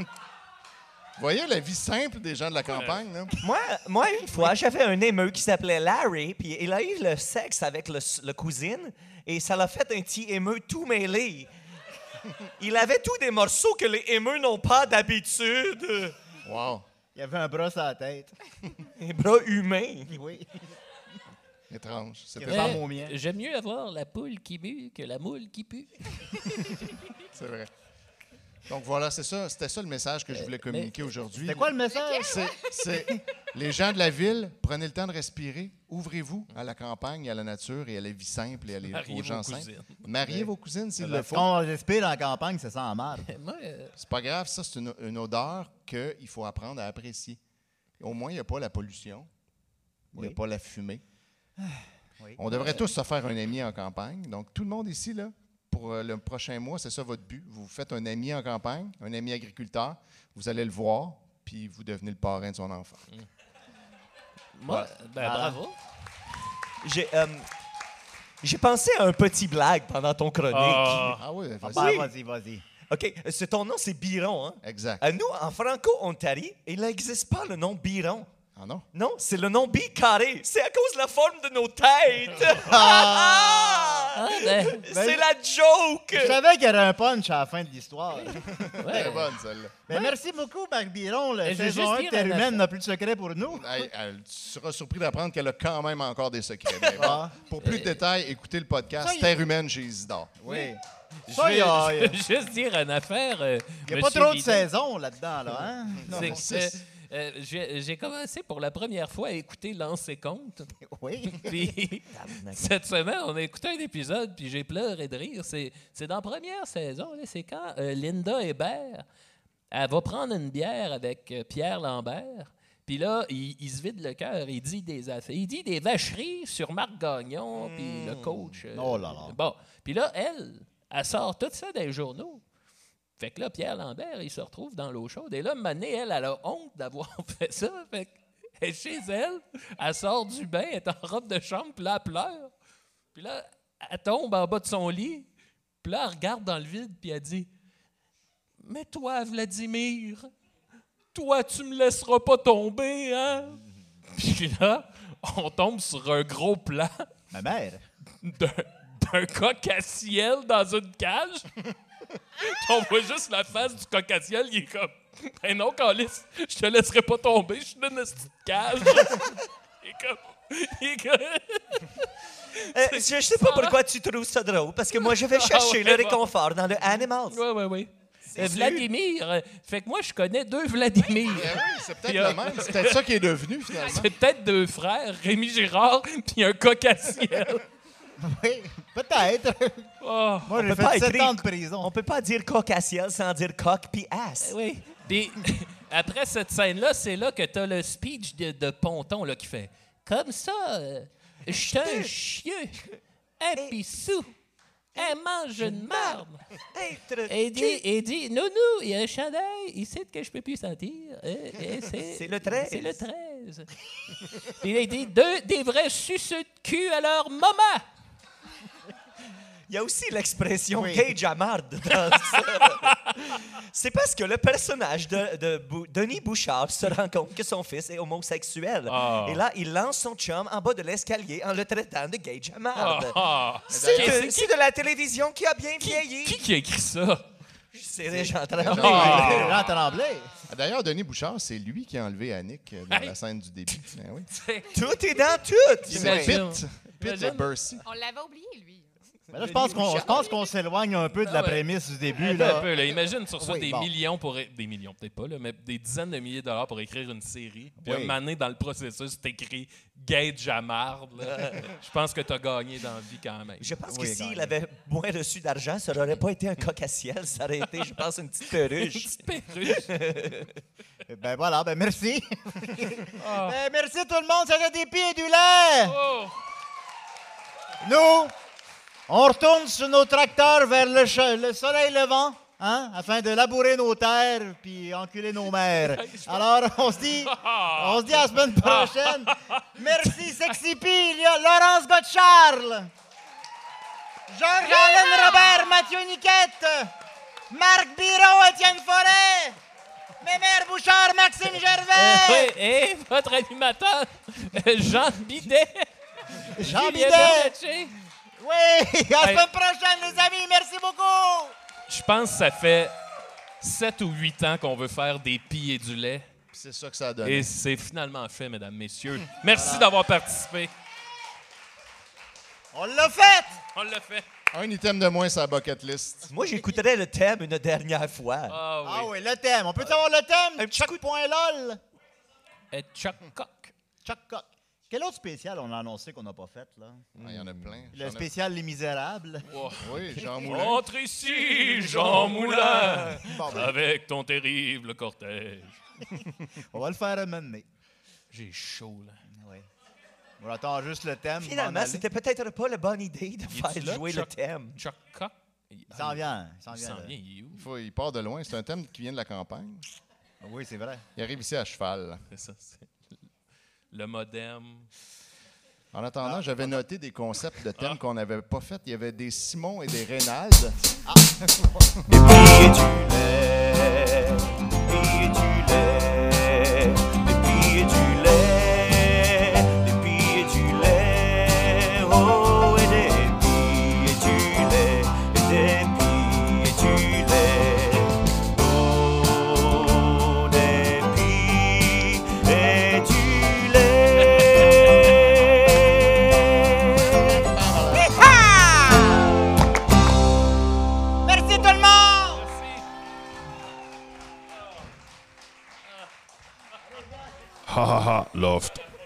Speaker 2: Vous voyez la vie simple des gens de la campagne? Là?
Speaker 4: Moi, moi, une fois, j'avais un émeu qui s'appelait Larry, puis il a eu le sexe avec le, le cousine, et ça l'a fait un petit émeu tout mêlé. Il avait tous des morceaux que les émeus n'ont pas d'habitude.
Speaker 2: Wow,
Speaker 1: Il y avait un bras sur la tête.
Speaker 4: Les bras humains.
Speaker 1: Oui.
Speaker 2: étrange. C'est
Speaker 1: Il
Speaker 2: étrange.
Speaker 1: ressemble au mien.
Speaker 5: J'aime mieux avoir la poule qui mue que la moule qui pue.
Speaker 2: C'est vrai. Donc voilà, c'est ça, c'était ça le message que je voulais communiquer aujourd'hui.
Speaker 1: C'est quoi le message?
Speaker 2: C'est, c'est les gens de la ville, prenez le temps de respirer, ouvrez-vous à la campagne, à la nature et à la vie simple et à les,
Speaker 5: Mariez
Speaker 2: aux gens
Speaker 5: vos
Speaker 2: simples.
Speaker 5: cousines.
Speaker 2: Mariez vos cousines s'il le
Speaker 1: Parce
Speaker 2: faut.
Speaker 1: qu'on respire en campagne, ça sent la merde.
Speaker 5: Moi, euh,
Speaker 2: C'est pas grave, ça, c'est une, une odeur qu'il faut apprendre à apprécier. Au moins, il n'y a pas la pollution, il n'y a
Speaker 1: Oui.
Speaker 2: pas la fumée.
Speaker 1: Oui.
Speaker 2: On devrait tous se faire un ami en campagne. Donc, tout le monde ici, là, pour euh, le prochain mois, c'est ça votre but. Vous vous faites un ami en campagne, un ami agriculteur, vous allez le voir, puis vous devenez le parrain de son enfant.
Speaker 5: moi ben,
Speaker 1: Ah.
Speaker 5: bravo.
Speaker 4: J'ai euh, j'ai pensé à un petit blague pendant ton chronique.
Speaker 5: Ah.
Speaker 2: Ah oui,
Speaker 1: Ah,
Speaker 2: vas-y.
Speaker 1: ben, vas-y, vas-y.
Speaker 4: OK, c'est ton nom, c'est Biron, hein?
Speaker 2: Exact.
Speaker 4: À nous, en Franco-Ontario, il n'existe pas le nom Biron.
Speaker 2: Ah non?
Speaker 4: Non, c'est le nom bi-carré. C'est à cause de la forme de nos têtes. Ah!
Speaker 5: Ah, ben,
Speaker 4: C'est la joke.
Speaker 1: Je savais qu'il y aurait un punch à la fin de l'histoire.
Speaker 2: Très
Speaker 5: ouais.
Speaker 2: bonne, celle-là.
Speaker 1: Mais merci beaucoup, Marc Biron. Le
Speaker 5: Et je veux
Speaker 1: saison
Speaker 5: juste
Speaker 1: un de
Speaker 5: dire
Speaker 1: Terre
Speaker 5: un
Speaker 1: humaine
Speaker 5: affaire.
Speaker 1: n'a plus de secret pour nous.
Speaker 2: Hey, elle- tu seras surpris d'apprendre qu'elle a quand même encore des secrets. Mais bon,
Speaker 1: Ah.
Speaker 2: pour plus de détails, écoutez le podcast
Speaker 1: Ça, il-
Speaker 2: Terre humaine chez Isidore.
Speaker 1: Oui.
Speaker 5: Je
Speaker 1: Ça, il y
Speaker 5: vais,
Speaker 1: a,
Speaker 5: je veux juste dire une affaire. euh,
Speaker 1: il y a pas
Speaker 5: Monsieur
Speaker 1: trop de
Speaker 5: Bidon.
Speaker 1: saisons là-dedans, là. Hein? Non.
Speaker 5: C'est que,
Speaker 2: six.
Speaker 5: euh, euh, j'ai j'ai commencé pour la première fois à écouter Lance et Compte.
Speaker 1: Oui.
Speaker 5: Puis cette semaine, on a écouté un épisode, puis j'ai pleuré de rire. C'est c'est dans la première saison, là, c'est quand euh, Linda Hébert, elle va prendre une bière avec euh, Pierre Lambert. Puis là, il, il se vide le cœur, il dit des affaires. Il dit des vacheries sur Marc Gagnon, puis le coach. euh,
Speaker 1: Oh là là.
Speaker 5: Bon, puis là, elle, elle sort tout ça des journaux. Fait que là, Pierre Lambert, il se retrouve dans l'eau chaude. Et là, une année, elle, elle a honte d'avoir fait ça. Fait qu'elle est chez elle, elle sort du bain, elle est en robe de chambre, puis là, elle pleure. Puis là, elle tombe en bas de son lit, puis là, elle regarde dans le vide, puis elle dit « Mais toi, Vladimir, toi, tu me laisseras pas tomber, hein? » Puis là, on tombe sur un gros plan
Speaker 1: Ma mère.
Speaker 5: d'un d'un coq à ciel dans une cage. On voit juste la face du coq à ciel, il est comme « Ben non, Calice, je te laisserai pas tomber, je suis dans une petite cage. » Il est comme... Il est comme...
Speaker 4: Euh, je ne sais pas pourquoi tu trouves ça drôle, parce que moi, je vais chercher
Speaker 5: ouais,
Speaker 4: le
Speaker 5: bon.
Speaker 4: réconfort dans le Animals.
Speaker 5: Oui, oui, oui.
Speaker 4: C'est
Speaker 5: Euh,
Speaker 4: sûr.
Speaker 5: Vladimir. euh, Fait que moi, je connais deux Vladimir.
Speaker 2: Ben oui, c'est peut-être
Speaker 5: Puis, euh,
Speaker 2: le même. C'est peut-être ça qui est devenu, finalement.
Speaker 5: C'est peut-être deux frères, Rémi Girard puis un cocassiel.
Speaker 1: Oui, peut-être.
Speaker 5: Oh,
Speaker 1: Moi, j'ai
Speaker 4: peut pas
Speaker 1: fait sept
Speaker 4: écrire-
Speaker 1: ans de prison.
Speaker 4: On peut pas dire coq à ciel sans dire coq puis ass.
Speaker 5: oui. Puis, après cette scène-là, c'est là que t'as le speech de, de Ponton là, qui fait « Comme ça, euh, je suis un chieux, un pissou, un mange une marde. »
Speaker 4: Être
Speaker 5: Et il dit, il dit, Nounou, il y a un chandail ici que je peux plus sentir. Et- et
Speaker 4: C'est le treize.
Speaker 5: C'est le treize. Puis il dit, deux, des vrais suceux de cul à leur maman.
Speaker 4: Il y a aussi l'expression
Speaker 1: Oui.
Speaker 4: gay jamarde dans ça. C'est parce que le personnage de, de Bou- Denis Bouchard se rend compte que son fils est homosexuel.
Speaker 5: Ah.
Speaker 4: Et là, il lance son chum en bas de l'escalier en le traitant de gay jamarde.
Speaker 5: Ah.
Speaker 4: C'est
Speaker 5: D'ailleurs,
Speaker 4: de, c'est de la télévision qui a bien vieilli.
Speaker 5: Qui qui a écrit ça?
Speaker 4: C'est Régent Tremblay.
Speaker 5: Ah.
Speaker 1: Jean Tremblay.
Speaker 2: Ah, D'ailleurs, Denis Bouchard, c'est lui qui a enlevé Annick euh, dans
Speaker 5: Hey.
Speaker 2: la scène du début. Ben oui.
Speaker 4: Tout est dans tout.
Speaker 2: C'est
Speaker 5: Imagine.
Speaker 2: Pitt. Pitt
Speaker 5: Imagine.
Speaker 2: de Bercy.
Speaker 3: On l'avait oublié, lui.
Speaker 1: Mais là, je pense qu'on je pense qu'on s'éloigne un peu de la
Speaker 5: Ah ouais.
Speaker 1: prémisse du début.
Speaker 5: Attends
Speaker 1: Là.
Speaker 5: un peu, là. Imagine sur ça
Speaker 1: Oui,
Speaker 5: des
Speaker 1: bon.
Speaker 5: millions pour... é- Des millions, peut-être pas, là, mais des dizaines de milliers de dollars pour écrire une série. Puis
Speaker 2: Oui.
Speaker 5: un moment donné, dans le processus, c'est écrit « Gay Jamarde ». là. Je pense que t'as gagné dans la vie quand même.
Speaker 4: Je pense
Speaker 1: Oui,
Speaker 4: que s'il
Speaker 1: gagné.
Speaker 4: avait moins reçu d'argent, ça n'aurait pas été un coq à ciel, ça aurait été, je pense, une petite perruche.
Speaker 5: Petite perruche.
Speaker 1: Ben voilà, ben merci.
Speaker 5: Ah.
Speaker 1: Ben, merci tout le monde, c'était des pieds et du lait.
Speaker 5: Oh!
Speaker 1: Nous, on retourne sur nos tracteurs vers le, che- le soleil levant, hein, afin de labourer nos terres puis enculer nos mères. Alors, on se dit, on se dit à la semaine prochaine. Merci, Sexy P, il y a Laurence Gottscharl, Georges-Alain Robert, Mathieu Niquette, Marc Biro, Étienne Forêt, Mémère Bouchard, Maxime Gervais,
Speaker 5: Oui, et votre animateur, euh, Jean Bidet.
Speaker 1: Jean
Speaker 5: Julien
Speaker 1: Bidet.
Speaker 5: Bernatchez.
Speaker 1: Oui, à la
Speaker 5: Hey.
Speaker 1: semaine prochaine, les amis, merci beaucoup.
Speaker 5: Je pense que ça fait sept ou huit ans qu'on veut faire des pieds et du lait.
Speaker 2: Puis c'est ça que ça a donné.
Speaker 5: Et c'est finalement fait, mesdames, messieurs. Merci d'avoir participé.
Speaker 1: On l'a fait.
Speaker 5: On l'a fait.
Speaker 2: Un item de moins sur la bucket list.
Speaker 4: Moi, j'écouterais le thème une dernière fois.
Speaker 5: Ah oui.
Speaker 1: Ah oui, le thème. On peut savoir le thème?
Speaker 4: Un petit
Speaker 1: Chuck
Speaker 4: coup de-
Speaker 1: point lol.
Speaker 5: Et Chuck Cock.
Speaker 1: Chuck Cock. Quel autre spécial on a annoncé qu'on n'a pas fait, là?
Speaker 2: Ah, il y en a plein.
Speaker 1: Le
Speaker 2: J'en ai-
Speaker 1: spécial Les Misérables.
Speaker 2: Oui, Jean Moulin.
Speaker 5: Entre ici, Jean Moulin,
Speaker 1: Bon, ben,
Speaker 5: avec ton terrible cortège.
Speaker 1: on va le faire un moment donné.
Speaker 5: J'ai chaud, là.
Speaker 1: Oui. On attend juste le thème.
Speaker 4: Finalement, c'était peut-être pas la bonne idée de
Speaker 5: Il
Speaker 4: faire
Speaker 5: est-tu là,
Speaker 4: jouer
Speaker 5: Chuck?
Speaker 4: le thème.
Speaker 5: Chuck Cock. Il
Speaker 1: Il s'en vient. Il s'en
Speaker 5: Il
Speaker 1: vient.
Speaker 5: s'en
Speaker 1: là.
Speaker 5: vient, il est où?
Speaker 2: Il, faut, il part de loin. C'est un thème qui vient de la campagne.
Speaker 1: Oui, c'est vrai.
Speaker 2: Il arrive ici à cheval.
Speaker 5: C'est ça, c'est le modem.
Speaker 2: En
Speaker 1: Ah.
Speaker 2: attendant, j'avais noté des concepts de thèmes qu'on n'avait pas fait. Il y avait des Simon et des Reynald.
Speaker 4: Des billes et du lait, des billes et du lait, des billes et du lait, des billes et du lait, oh, et des billes et du lait, et des billes et du lait, oh, des billes et du lait.
Speaker 1: Merci tout le monde!
Speaker 6: Ha ha ha, loft.